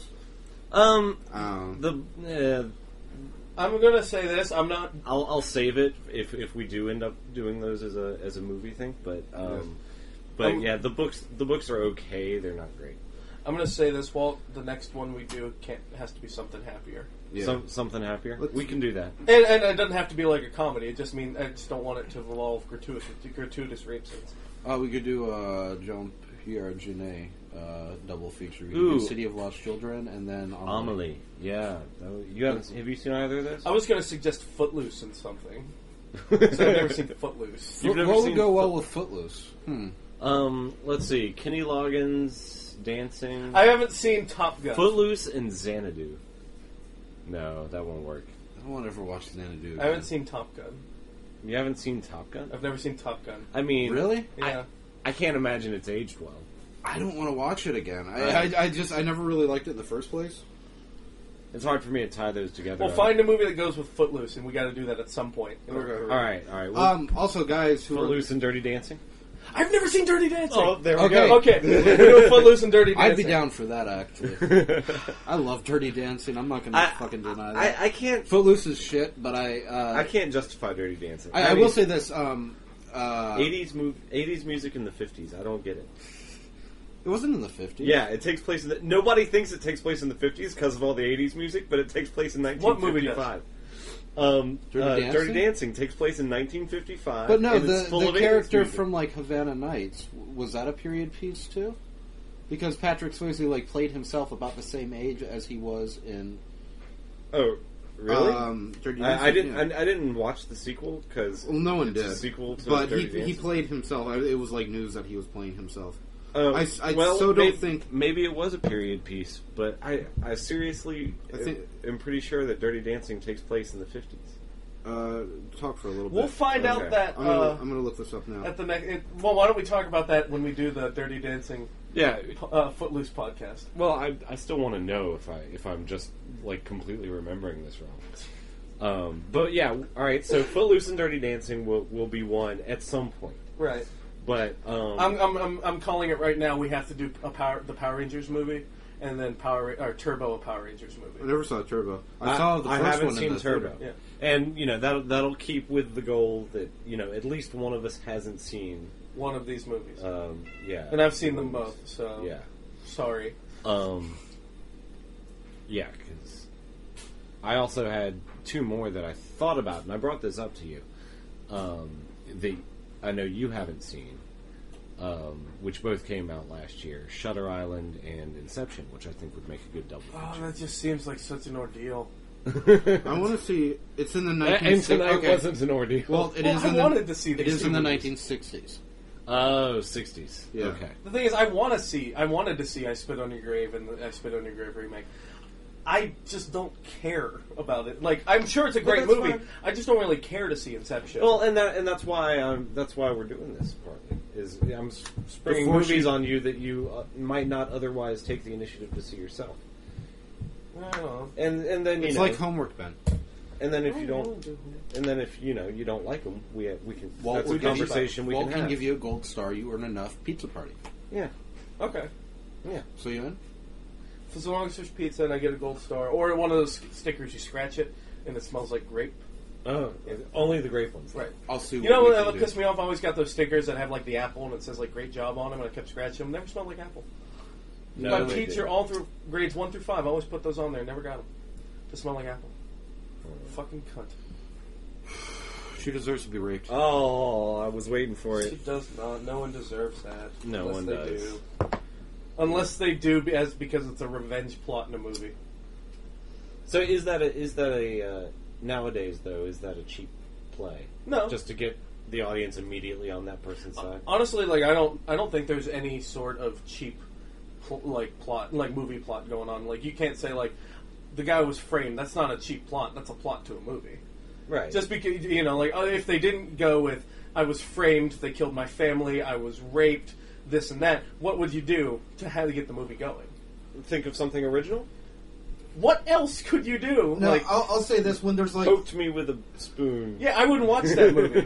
[SPEAKER 2] I'm gonna say this. I'm not.
[SPEAKER 4] I'll save it if we do end up doing those as a movie thing. But yeah, the books are okay. They're not great.
[SPEAKER 2] I'm gonna say this. Walt, the next one we do has to be something happier.
[SPEAKER 5] Yeah.
[SPEAKER 4] Something happier.
[SPEAKER 5] Let's-
[SPEAKER 4] We can do that.
[SPEAKER 2] And it doesn't have to be like a comedy. It just means I just don't want it to involve gratuitous rape scenes.
[SPEAKER 5] We could do Jean Pierre Genet double feature. We could
[SPEAKER 4] Ooh.
[SPEAKER 5] do City of Lost Children and then
[SPEAKER 4] Amelie. Yeah. You haven't? Have you seen either of those?
[SPEAKER 2] I was gonna suggest Footloose and something. 'Cause I've never seen Footloose.
[SPEAKER 4] You've never
[SPEAKER 5] what
[SPEAKER 4] seen
[SPEAKER 5] would go well
[SPEAKER 4] Foot-
[SPEAKER 5] with Footloose?
[SPEAKER 4] Let's see. Kenny Loggins dancing.
[SPEAKER 2] I haven't seen Top Gun.
[SPEAKER 4] Footloose and Xanadu. No, that won't work.
[SPEAKER 5] I don't want to ever watch Xanadu.
[SPEAKER 2] I haven't seen Top Gun.
[SPEAKER 4] You haven't seen Top Gun?
[SPEAKER 2] I've never seen Top Gun.
[SPEAKER 4] I mean,
[SPEAKER 5] Really?
[SPEAKER 2] Yeah.
[SPEAKER 4] I can't imagine it's aged well.
[SPEAKER 5] I don't want to watch it again. I never really liked it in the first place.
[SPEAKER 4] It's hard for me to tie those together.
[SPEAKER 2] Well, find a movie that goes with Footloose, and we got to do that at some point. in our
[SPEAKER 5] Okay.
[SPEAKER 2] career.
[SPEAKER 4] All right. Well,
[SPEAKER 5] Also, guys who
[SPEAKER 4] Footloose and Dirty Dancing.
[SPEAKER 2] I've never seen Dirty Dancing.
[SPEAKER 4] Oh, there we
[SPEAKER 5] Okay.
[SPEAKER 4] go.
[SPEAKER 2] Okay, we're doing Footloose and Dirty Dancing.
[SPEAKER 5] I'd be down for that, actually. I love Dirty Dancing. I'm not going to fucking deny that.
[SPEAKER 4] I can't.
[SPEAKER 5] Footloose is shit, but
[SPEAKER 4] I can't justify Dirty Dancing.
[SPEAKER 5] I
[SPEAKER 4] mean,
[SPEAKER 5] will say this.
[SPEAKER 4] 80s music in the 50s. I don't get it.
[SPEAKER 5] It wasn't in the 50s.
[SPEAKER 4] Yeah, it takes place in the... Nobody thinks it takes place in the 50s because of all the 80s music, but it takes place in
[SPEAKER 2] What movie does?
[SPEAKER 4] 1955.
[SPEAKER 5] Dirty
[SPEAKER 4] Dirty
[SPEAKER 5] Dancing?
[SPEAKER 4] Dancing takes place in 1955.
[SPEAKER 5] But no,
[SPEAKER 4] and it's full
[SPEAKER 5] the
[SPEAKER 4] of 80s
[SPEAKER 5] character
[SPEAKER 4] music.
[SPEAKER 5] from like Havana Nights, was that a period piece too? Because Patrick Swayze like played himself about the same age as he was in.
[SPEAKER 4] Oh, really?
[SPEAKER 5] Dirty Dancing.
[SPEAKER 4] I didn't.
[SPEAKER 5] yeah.
[SPEAKER 4] I didn't watch the sequel because
[SPEAKER 5] Well, no one
[SPEAKER 4] it's
[SPEAKER 5] did.
[SPEAKER 4] a sequel to
[SPEAKER 5] But
[SPEAKER 4] Dirty
[SPEAKER 5] he
[SPEAKER 4] Dancing.
[SPEAKER 5] played himself. It was like news that he was playing himself.
[SPEAKER 4] I
[SPEAKER 5] so don't think-
[SPEAKER 4] maybe it was a period piece, but I seriously
[SPEAKER 5] I think-
[SPEAKER 4] am pretty sure that Dirty Dancing takes place in the 50s.
[SPEAKER 5] Talk for a little bit.
[SPEAKER 2] We'll find
[SPEAKER 4] Okay.
[SPEAKER 2] out that
[SPEAKER 5] I'm gonna look this up now.
[SPEAKER 2] at the next. Well, why don't we talk about that when we do the Dirty Dancing
[SPEAKER 4] Yeah.
[SPEAKER 2] Footloose podcast?
[SPEAKER 4] Well, I still want to know if I'm just like completely remembering this wrong. But yeah, all right. So Footloose and Dirty Dancing will be one at some point.
[SPEAKER 2] Right.
[SPEAKER 4] But
[SPEAKER 2] I'm calling it right now. We have to do the Power Rangers movie, and then Turbo a Power Rangers
[SPEAKER 5] I
[SPEAKER 2] movie.
[SPEAKER 5] never saw Turbo. I saw the first
[SPEAKER 4] haven't
[SPEAKER 5] one
[SPEAKER 4] seen
[SPEAKER 5] in the
[SPEAKER 4] Turbo.
[SPEAKER 5] theater.
[SPEAKER 2] Yeah.
[SPEAKER 4] And that'll keep with the goal that at least one of us hasn't seen.
[SPEAKER 2] One of these movies,
[SPEAKER 4] Yeah,
[SPEAKER 2] and I've seen them both. So
[SPEAKER 4] Yeah,
[SPEAKER 2] sorry.
[SPEAKER 4] yeah, because I also had 2 more that I thought about, and I brought this up to you. I know you haven't seen, which both came out last year: Shutter Island and Inception, which I think would make a good double
[SPEAKER 2] Oh,
[SPEAKER 4] feature.
[SPEAKER 2] that just seems like such an ordeal.
[SPEAKER 5] I want to see. It's in the 1960s.
[SPEAKER 4] And tonight wasn't an ordeal.
[SPEAKER 5] Well, it
[SPEAKER 2] Well,
[SPEAKER 5] is.
[SPEAKER 2] I
[SPEAKER 5] in
[SPEAKER 2] wanted to see
[SPEAKER 5] It
[SPEAKER 2] these
[SPEAKER 5] is
[SPEAKER 2] two
[SPEAKER 5] in the
[SPEAKER 2] movies.
[SPEAKER 5] 1960s.
[SPEAKER 4] Oh, 60s.
[SPEAKER 5] Yeah.
[SPEAKER 4] Okay.
[SPEAKER 2] The thing is, I wanted to see I Spit on Your Grave and the I Spit on Your Grave remake. I just don't care about it. Like, I'm sure it's a great
[SPEAKER 4] that's
[SPEAKER 2] movie.
[SPEAKER 4] fine.
[SPEAKER 2] I just don't really care to see Inception.
[SPEAKER 4] Well, and that's why we're doing this partly. Is I'm springing
[SPEAKER 5] Before
[SPEAKER 4] movies
[SPEAKER 5] she-
[SPEAKER 4] on you that you might not otherwise take the initiative to see yourself.
[SPEAKER 2] I don't know.
[SPEAKER 4] And then
[SPEAKER 5] It's like homework, Ben.
[SPEAKER 4] and then if you don't, and then if you don't like them, we can. That's a conversation we
[SPEAKER 5] Walt
[SPEAKER 4] can
[SPEAKER 5] can
[SPEAKER 4] have.
[SPEAKER 5] give you a gold star. You earn enough pizza party.
[SPEAKER 4] Yeah,
[SPEAKER 2] Okay.
[SPEAKER 4] yeah.
[SPEAKER 5] So you in?
[SPEAKER 2] As long as there's pizza and I get a gold star, or one of those stickers you scratch it and it smells like grape.
[SPEAKER 4] Oh, only the grape ones.
[SPEAKER 2] Right.
[SPEAKER 5] I'll see.
[SPEAKER 2] You know
[SPEAKER 5] what we
[SPEAKER 2] what
[SPEAKER 5] can do.
[SPEAKER 2] pissed me off? I always got those stickers that have like the apple and it says like "great job" on them, and I kept scratching them. Never smelled like apple.
[SPEAKER 4] No,
[SPEAKER 2] My
[SPEAKER 4] they
[SPEAKER 2] teacher,
[SPEAKER 4] didn't.
[SPEAKER 2] all through grades 1 through 5, I always put those on there. Never got them to smell like apple. Fucking cunt.
[SPEAKER 5] She deserves to be raped.
[SPEAKER 4] Oh, I was waiting for
[SPEAKER 2] She
[SPEAKER 4] it.
[SPEAKER 2] does not. No one deserves that.
[SPEAKER 4] No
[SPEAKER 2] unless
[SPEAKER 4] one
[SPEAKER 2] they
[SPEAKER 4] does.
[SPEAKER 2] do. Unless they do because it's a revenge plot in a movie.
[SPEAKER 4] So is that a nowadays though? Is that a cheap play?
[SPEAKER 2] No.
[SPEAKER 4] Just to get the audience immediately on that person's side.
[SPEAKER 2] Honestly, like I don't think there's any sort of cheap plot, like movie plot going on. Like you can't say like the guy was framed. That's not a cheap plot. That's a plot to a movie.
[SPEAKER 4] Right.
[SPEAKER 2] Just because like if they didn't go with I was framed, they killed my family, I was raped, this and that. What would you do to how to get the movie going?
[SPEAKER 4] Think of something original.
[SPEAKER 2] What else could you do?
[SPEAKER 1] No,
[SPEAKER 2] like,
[SPEAKER 1] I'll say this: when there's like
[SPEAKER 4] Poked me with a spoon.
[SPEAKER 2] yeah, I wouldn't watch that movie.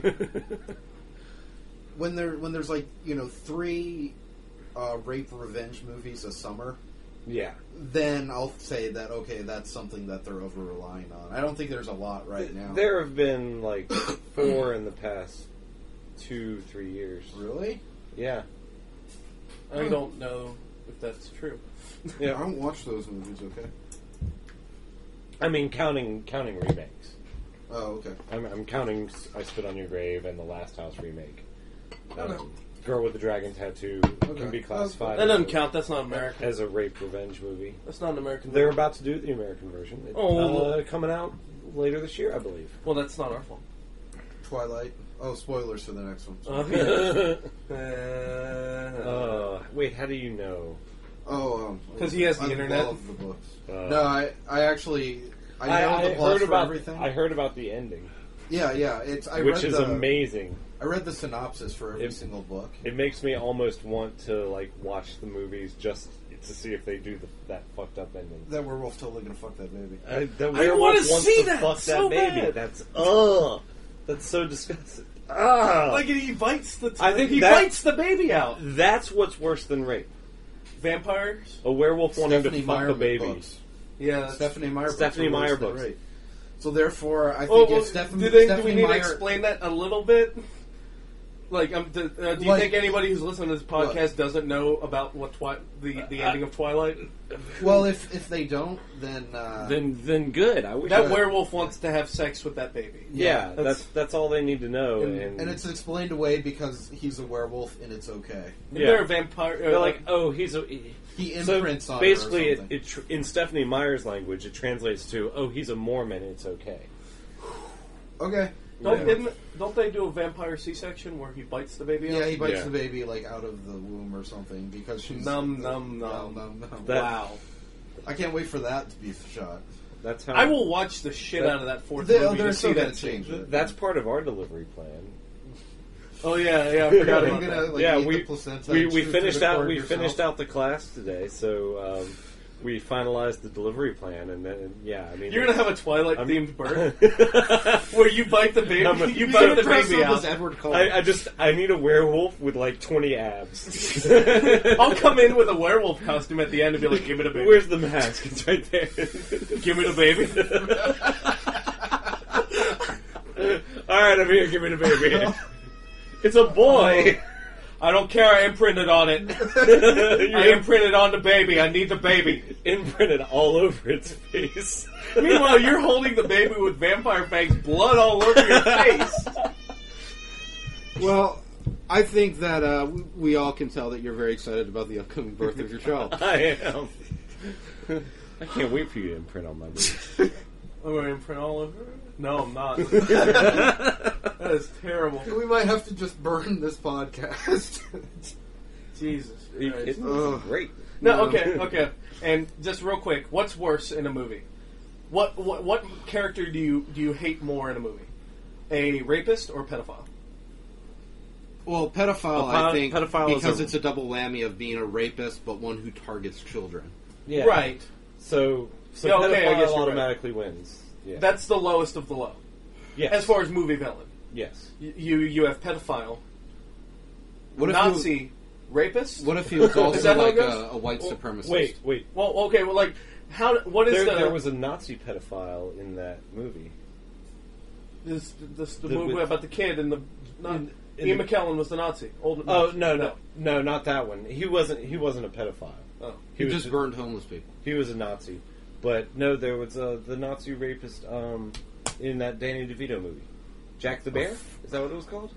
[SPEAKER 1] when there's like 3 rape revenge movies a summer,
[SPEAKER 4] Yeah.
[SPEAKER 1] then I'll say that okay, that's something that they're over relying on. I don't think there's a lot right now.
[SPEAKER 4] There have been like 4 in the past 2-3 years.
[SPEAKER 1] Really?
[SPEAKER 4] Yeah.
[SPEAKER 2] I don't know if that's true.
[SPEAKER 1] I
[SPEAKER 4] Yeah.
[SPEAKER 1] don't watch those movies. Okay.
[SPEAKER 4] I mean, counting remakes.
[SPEAKER 1] Oh, okay.
[SPEAKER 4] I'm counting I Spit on Your Grave and the Last House remake.
[SPEAKER 1] Okay.
[SPEAKER 4] Girl with the Dragon Tattoo can be classified
[SPEAKER 2] That doesn't count. That's not American.
[SPEAKER 4] as a rape revenge movie.
[SPEAKER 2] That's not an American.
[SPEAKER 4] They're
[SPEAKER 2] movie.
[SPEAKER 4] about to do the American version.
[SPEAKER 2] Oh.
[SPEAKER 4] Coming out later this year, I believe.
[SPEAKER 2] Well, that's not our fault.
[SPEAKER 1] Twilight. Oh, spoilers for the next one.
[SPEAKER 4] Wait, how do you know?
[SPEAKER 1] Oh,
[SPEAKER 2] 'Cause he has the
[SPEAKER 1] I
[SPEAKER 2] internet?
[SPEAKER 1] love the books.
[SPEAKER 4] No,
[SPEAKER 1] I actually know the plots
[SPEAKER 4] heard
[SPEAKER 1] for
[SPEAKER 4] about
[SPEAKER 1] everything.
[SPEAKER 4] I heard about the ending,
[SPEAKER 1] Yeah.
[SPEAKER 4] which
[SPEAKER 1] read
[SPEAKER 4] is
[SPEAKER 1] the,
[SPEAKER 4] amazing.
[SPEAKER 1] I read the synopsis for every
[SPEAKER 4] It-
[SPEAKER 1] single book.
[SPEAKER 4] It makes me almost want to like watch the movies just to see if they do that fucked up ending.
[SPEAKER 1] That werewolf totally gonna fuck that baby.
[SPEAKER 4] The
[SPEAKER 2] I
[SPEAKER 4] werewolf
[SPEAKER 2] wanna
[SPEAKER 4] wants
[SPEAKER 2] see
[SPEAKER 4] to
[SPEAKER 2] that
[SPEAKER 4] fuck
[SPEAKER 2] so
[SPEAKER 4] that baby.
[SPEAKER 2] bad.
[SPEAKER 4] That's so disgusting.
[SPEAKER 2] Like he bites the.
[SPEAKER 4] I think
[SPEAKER 2] he
[SPEAKER 4] that-
[SPEAKER 2] bites the baby out.
[SPEAKER 4] That's what's worse than rape.
[SPEAKER 2] Vampires.
[SPEAKER 4] A werewolf wanting
[SPEAKER 1] Stephanie
[SPEAKER 4] to fuck
[SPEAKER 1] Meyer
[SPEAKER 4] a baby.
[SPEAKER 1] books.
[SPEAKER 2] Yeah.
[SPEAKER 1] Stephanie Meyer.
[SPEAKER 4] Stephanie
[SPEAKER 1] books are
[SPEAKER 4] Meyer
[SPEAKER 1] worse than
[SPEAKER 4] books.
[SPEAKER 1] rape. So therefore, I
[SPEAKER 2] Oh,
[SPEAKER 1] think if Stephanie,
[SPEAKER 2] do we
[SPEAKER 1] Stephanie
[SPEAKER 2] need
[SPEAKER 1] Meyer,
[SPEAKER 2] to explain that a little bit? Like, do you
[SPEAKER 1] Like-
[SPEAKER 2] think anybody who's listening to this podcast
[SPEAKER 1] What?
[SPEAKER 2] doesn't know about what the ending of Twilight?
[SPEAKER 1] well, if they don't, then
[SPEAKER 4] Then good. I wish
[SPEAKER 2] That
[SPEAKER 4] I-
[SPEAKER 2] werewolf wants to have sex with that baby.
[SPEAKER 4] Yeah,
[SPEAKER 2] That's-
[SPEAKER 4] that's all they need to know.
[SPEAKER 1] and it's explained away because he's a werewolf and it's okay.
[SPEAKER 2] If
[SPEAKER 4] Yeah.
[SPEAKER 2] they're a vampire,
[SPEAKER 4] they're like, oh, he's a.
[SPEAKER 1] He
[SPEAKER 4] So
[SPEAKER 1] imprints on
[SPEAKER 4] basically,
[SPEAKER 1] her or something.
[SPEAKER 4] in Stephanie Meyer's language, it translates to, "Oh, he's a Mormon. It's okay."
[SPEAKER 1] Okay.
[SPEAKER 2] don't they do a vampire C-section where he bites the baby out?
[SPEAKER 1] Yeah, he bites
[SPEAKER 4] Yeah.
[SPEAKER 1] the baby like out of the womb or something because she's
[SPEAKER 2] Num.
[SPEAKER 1] Num.
[SPEAKER 4] That-
[SPEAKER 2] Wow.
[SPEAKER 1] I can't wait for that to be shot.
[SPEAKER 4] That's how
[SPEAKER 2] I will watch the shit out of that fourth
[SPEAKER 1] They're
[SPEAKER 2] movie to see
[SPEAKER 1] still gonna
[SPEAKER 2] that
[SPEAKER 1] change
[SPEAKER 2] scene.
[SPEAKER 1] it.
[SPEAKER 4] That's part of our delivery plan.
[SPEAKER 2] Oh yeah, I forgot
[SPEAKER 1] I'm
[SPEAKER 2] about
[SPEAKER 1] gonna
[SPEAKER 2] that.
[SPEAKER 1] like
[SPEAKER 4] Yeah,
[SPEAKER 1] eat
[SPEAKER 4] we
[SPEAKER 1] the placenta
[SPEAKER 4] we
[SPEAKER 1] and chew through
[SPEAKER 4] finished
[SPEAKER 1] the
[SPEAKER 4] out
[SPEAKER 1] cord
[SPEAKER 4] we
[SPEAKER 1] yourself.
[SPEAKER 4] finished out the class today, so we finalized the delivery plan, and then I mean
[SPEAKER 2] You're gonna have a Twilight
[SPEAKER 4] I'm-
[SPEAKER 2] themed birth where you bite the baby.
[SPEAKER 4] I'm a-
[SPEAKER 2] You
[SPEAKER 1] He's
[SPEAKER 2] bite
[SPEAKER 1] gonna
[SPEAKER 2] the
[SPEAKER 1] dress
[SPEAKER 2] baby
[SPEAKER 1] up
[SPEAKER 2] out.
[SPEAKER 1] as Edward Cullen.
[SPEAKER 4] I need a werewolf with like 20 abs.
[SPEAKER 2] I'll come in with a werewolf costume at the end and be like, "Give me the baby.
[SPEAKER 4] Where's the mask? It's right there.
[SPEAKER 2] Give me the baby."
[SPEAKER 4] All right, I'm here. Give me the baby. It's a boy.
[SPEAKER 2] I don't care. I imprinted on it. I
[SPEAKER 4] You're
[SPEAKER 2] imprinted on the baby. I need the baby.
[SPEAKER 4] imprinted all over its face.
[SPEAKER 2] Meanwhile, you're holding the baby with vampire fangs, blood all over your face.
[SPEAKER 5] Well, I think that we all can tell that you're very excited about the upcoming birth of your child.
[SPEAKER 4] I am. I can't wait for you to imprint on my boobs.
[SPEAKER 2] I'm going to imprint all over it? No, I'm not. That is terrible.
[SPEAKER 1] We might have to just burn this podcast.
[SPEAKER 2] Jesus Christ.
[SPEAKER 4] It's
[SPEAKER 1] Ugh.
[SPEAKER 4] great.
[SPEAKER 2] No, okay. And just real quick, what's worse in a movie? What character do you hate more in a movie? A rapist or a pedophile?
[SPEAKER 5] Well, pedophile,
[SPEAKER 4] A
[SPEAKER 5] I think,
[SPEAKER 4] pedophile is
[SPEAKER 5] because
[SPEAKER 4] a-
[SPEAKER 5] it's a double whammy of being a rapist, but one who targets children.
[SPEAKER 4] Yeah.
[SPEAKER 2] Right.
[SPEAKER 4] So
[SPEAKER 2] Yeah, okay, I
[SPEAKER 4] pedophile
[SPEAKER 2] guess you're
[SPEAKER 4] automatically wins. Yeah.
[SPEAKER 2] That's the lowest of the low.
[SPEAKER 4] yes.
[SPEAKER 2] As far as movie villain.
[SPEAKER 4] yes.
[SPEAKER 2] You have pedophile,
[SPEAKER 5] What if
[SPEAKER 2] Nazi, rapist.
[SPEAKER 5] What if he was
[SPEAKER 2] Is
[SPEAKER 5] also
[SPEAKER 2] that how
[SPEAKER 5] like
[SPEAKER 2] it goes?
[SPEAKER 5] a white supremacist?
[SPEAKER 4] Wait.
[SPEAKER 2] Well, okay. Well, like, what is
[SPEAKER 4] There was a Nazi pedophile in that movie.
[SPEAKER 2] the
[SPEAKER 4] The-
[SPEAKER 2] movie
[SPEAKER 4] with-
[SPEAKER 2] about the kid and the
[SPEAKER 4] in
[SPEAKER 2] Ian
[SPEAKER 4] the-
[SPEAKER 2] McKellen was the Nazi. Old
[SPEAKER 4] Oh
[SPEAKER 2] Nazi.
[SPEAKER 4] no, not that one. He wasn't a pedophile.
[SPEAKER 2] Oh.
[SPEAKER 5] He just burned homeless people.
[SPEAKER 4] He was a Nazi, but no, there was the Nazi rapist in that Danny DeVito movie, Jack the Bear. Is that what it was called?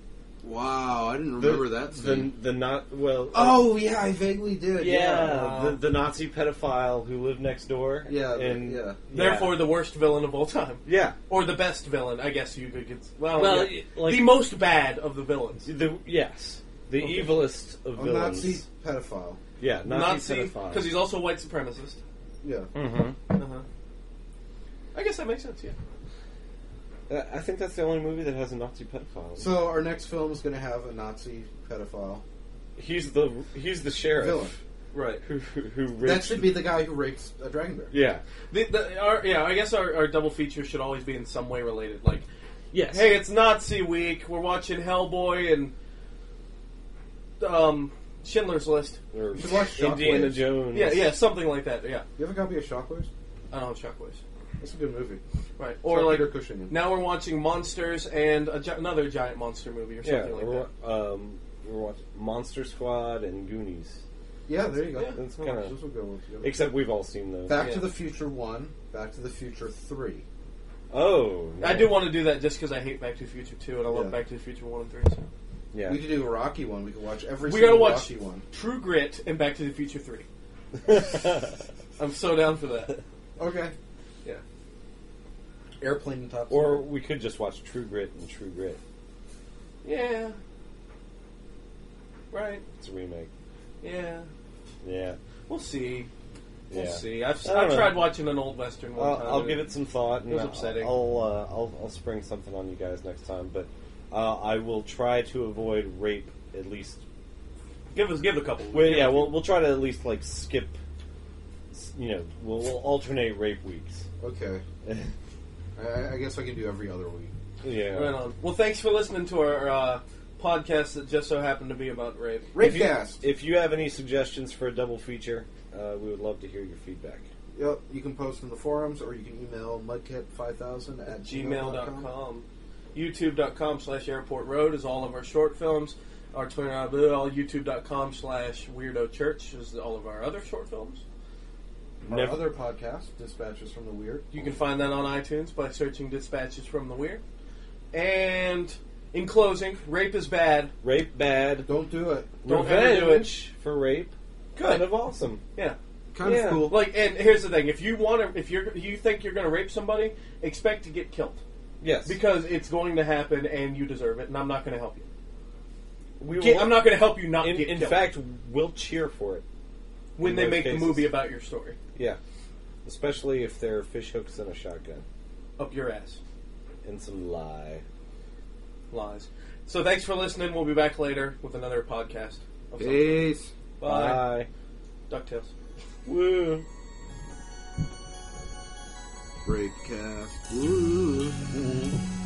[SPEAKER 5] Wow, I didn't remember that scene.
[SPEAKER 4] The not well.
[SPEAKER 1] Oh yeah, I vaguely did.
[SPEAKER 4] the Nazi pedophile who lived next door.
[SPEAKER 1] Yeah,
[SPEAKER 4] and
[SPEAKER 1] yeah.
[SPEAKER 2] Therefore, the worst villain of all time.
[SPEAKER 4] yeah.
[SPEAKER 2] Or the best villain, I guess you could. Well,
[SPEAKER 4] Well,
[SPEAKER 2] yeah.
[SPEAKER 4] like-
[SPEAKER 2] the most bad of the villains.
[SPEAKER 4] The evilest of
[SPEAKER 1] A
[SPEAKER 4] villains.
[SPEAKER 1] Nazi pedophile.
[SPEAKER 4] Yeah, Nazi
[SPEAKER 2] because
[SPEAKER 4] pedophile.
[SPEAKER 2] he's also a white supremacist.
[SPEAKER 1] Yeah.
[SPEAKER 4] Mm-hmm.
[SPEAKER 2] I guess that makes sense. Yeah.
[SPEAKER 4] I think that's the only movie that has a Nazi pedophile.
[SPEAKER 1] So our next film is going to have a Nazi pedophile
[SPEAKER 4] he's the sheriff
[SPEAKER 1] villain.
[SPEAKER 2] Right.
[SPEAKER 4] who
[SPEAKER 1] That
[SPEAKER 4] rapes
[SPEAKER 1] should be the guy who rapes a dragon bear.
[SPEAKER 4] yeah.
[SPEAKER 2] I guess our double feature should always be in some way related. Like,
[SPEAKER 4] Yes.
[SPEAKER 2] hey, it's Nazi week. We're watching Hellboy and Schindler's List.
[SPEAKER 4] Or
[SPEAKER 1] You should watch
[SPEAKER 4] Indiana
[SPEAKER 1] Shockwaves.
[SPEAKER 4] Jones.
[SPEAKER 2] Yeah, something like that. Yeah.
[SPEAKER 1] You have a copy of Shockwaves?
[SPEAKER 2] I don't have Shockwaves.
[SPEAKER 1] That's a good movie.
[SPEAKER 2] Right.
[SPEAKER 1] Or
[SPEAKER 2] Or like
[SPEAKER 1] Peter Cushing.
[SPEAKER 2] now we're watching Monsters and another giant monster movie or
[SPEAKER 4] Yeah,
[SPEAKER 2] something like
[SPEAKER 4] we're,
[SPEAKER 2] that.
[SPEAKER 4] we're watching Monster Squad and Goonies.
[SPEAKER 1] Yeah, there you go.
[SPEAKER 2] Yeah.
[SPEAKER 4] That's
[SPEAKER 1] Oh,
[SPEAKER 4] kinda-
[SPEAKER 1] those will go together.
[SPEAKER 4] Except we've all seen those.
[SPEAKER 1] Back
[SPEAKER 2] Yeah.
[SPEAKER 1] to the Future 1, Back to the Future 3.
[SPEAKER 4] Oh, no.
[SPEAKER 2] I do want to do that just because I hate Back to the Future 2 and I love
[SPEAKER 1] Yeah.
[SPEAKER 2] Back to the Future 1 and 3. So.
[SPEAKER 4] Yeah.
[SPEAKER 1] We could do a Rocky one. We could watch every
[SPEAKER 2] We
[SPEAKER 1] single
[SPEAKER 2] gotta watch
[SPEAKER 1] Rocky one.
[SPEAKER 2] True Grit and Back to the Future 3. I'm so down for that.
[SPEAKER 1] Okay.
[SPEAKER 2] Yeah.
[SPEAKER 1] Airplane and Top
[SPEAKER 4] Or
[SPEAKER 1] Secret.
[SPEAKER 4] we could just watch True Grit and True Grit.
[SPEAKER 2] Yeah. Right.
[SPEAKER 4] It's a remake.
[SPEAKER 2] Yeah.
[SPEAKER 4] Yeah.
[SPEAKER 2] We'll see. We'll
[SPEAKER 4] Yeah.
[SPEAKER 2] see. I've
[SPEAKER 4] I don't know.
[SPEAKER 2] tried watching an old Western one time.
[SPEAKER 4] I'll
[SPEAKER 2] and
[SPEAKER 4] give it some thought. And
[SPEAKER 2] It was upsetting.
[SPEAKER 4] I'll spring something on you guys next time, but I will try to avoid rape at least.
[SPEAKER 2] Give a couple.
[SPEAKER 4] Well,
[SPEAKER 2] give
[SPEAKER 4] yeah,
[SPEAKER 2] a few.
[SPEAKER 4] we'll try to at least like skip. You know, we'll alternate rape weeks.
[SPEAKER 1] Okay. I guess I can do every other week.
[SPEAKER 4] Yeah.
[SPEAKER 2] Right on. Well, thanks for listening to our podcast that just so happened to be about rape.
[SPEAKER 1] Rapecast.
[SPEAKER 4] If you have any suggestions for a double feature, we would love to hear your feedback.
[SPEAKER 1] Yep, you can post in the forums or you can email mudkit5000 at
[SPEAKER 2] gmail.com. YouTube.com/Airport Road is all of our short films. Our Twitter, YouTube.com/WeirdoChurch is all of our other short films.
[SPEAKER 1] Our
[SPEAKER 4] Never-
[SPEAKER 1] other podcast, Dispatches from the Weird.
[SPEAKER 2] You can find that on iTunes by searching Dispatches from the Weird. And in closing, rape is bad.
[SPEAKER 4] Rape bad.
[SPEAKER 1] Don't do it.
[SPEAKER 2] Don't ever do it.
[SPEAKER 4] Revenge for rape.
[SPEAKER 2] Good.
[SPEAKER 4] Kind of awesome.
[SPEAKER 2] Yeah.
[SPEAKER 1] Kind
[SPEAKER 4] Yeah.
[SPEAKER 1] of cool.
[SPEAKER 2] Like, and here's the thing: if you think you're going to rape somebody, expect to get killed
[SPEAKER 4] Yes.
[SPEAKER 2] because it's going to happen, and you deserve it. And I'm not going to help you.
[SPEAKER 4] we will,
[SPEAKER 2] I'm not going to help you not
[SPEAKER 4] in
[SPEAKER 2] get killed.
[SPEAKER 4] fact, we'll cheer for it.
[SPEAKER 2] when
[SPEAKER 4] in
[SPEAKER 2] they
[SPEAKER 4] those
[SPEAKER 2] make
[SPEAKER 4] cases.
[SPEAKER 2] the movie about your story,
[SPEAKER 4] Yeah. Especially if there are fish hooks and a shotgun.
[SPEAKER 2] up your ass,
[SPEAKER 4] And some
[SPEAKER 2] lies. So thanks for listening. We'll be back later with another podcast. Of something.
[SPEAKER 1] Peace.
[SPEAKER 2] Bye. DuckTales.
[SPEAKER 4] Woo.
[SPEAKER 1] Rapecast. Woo.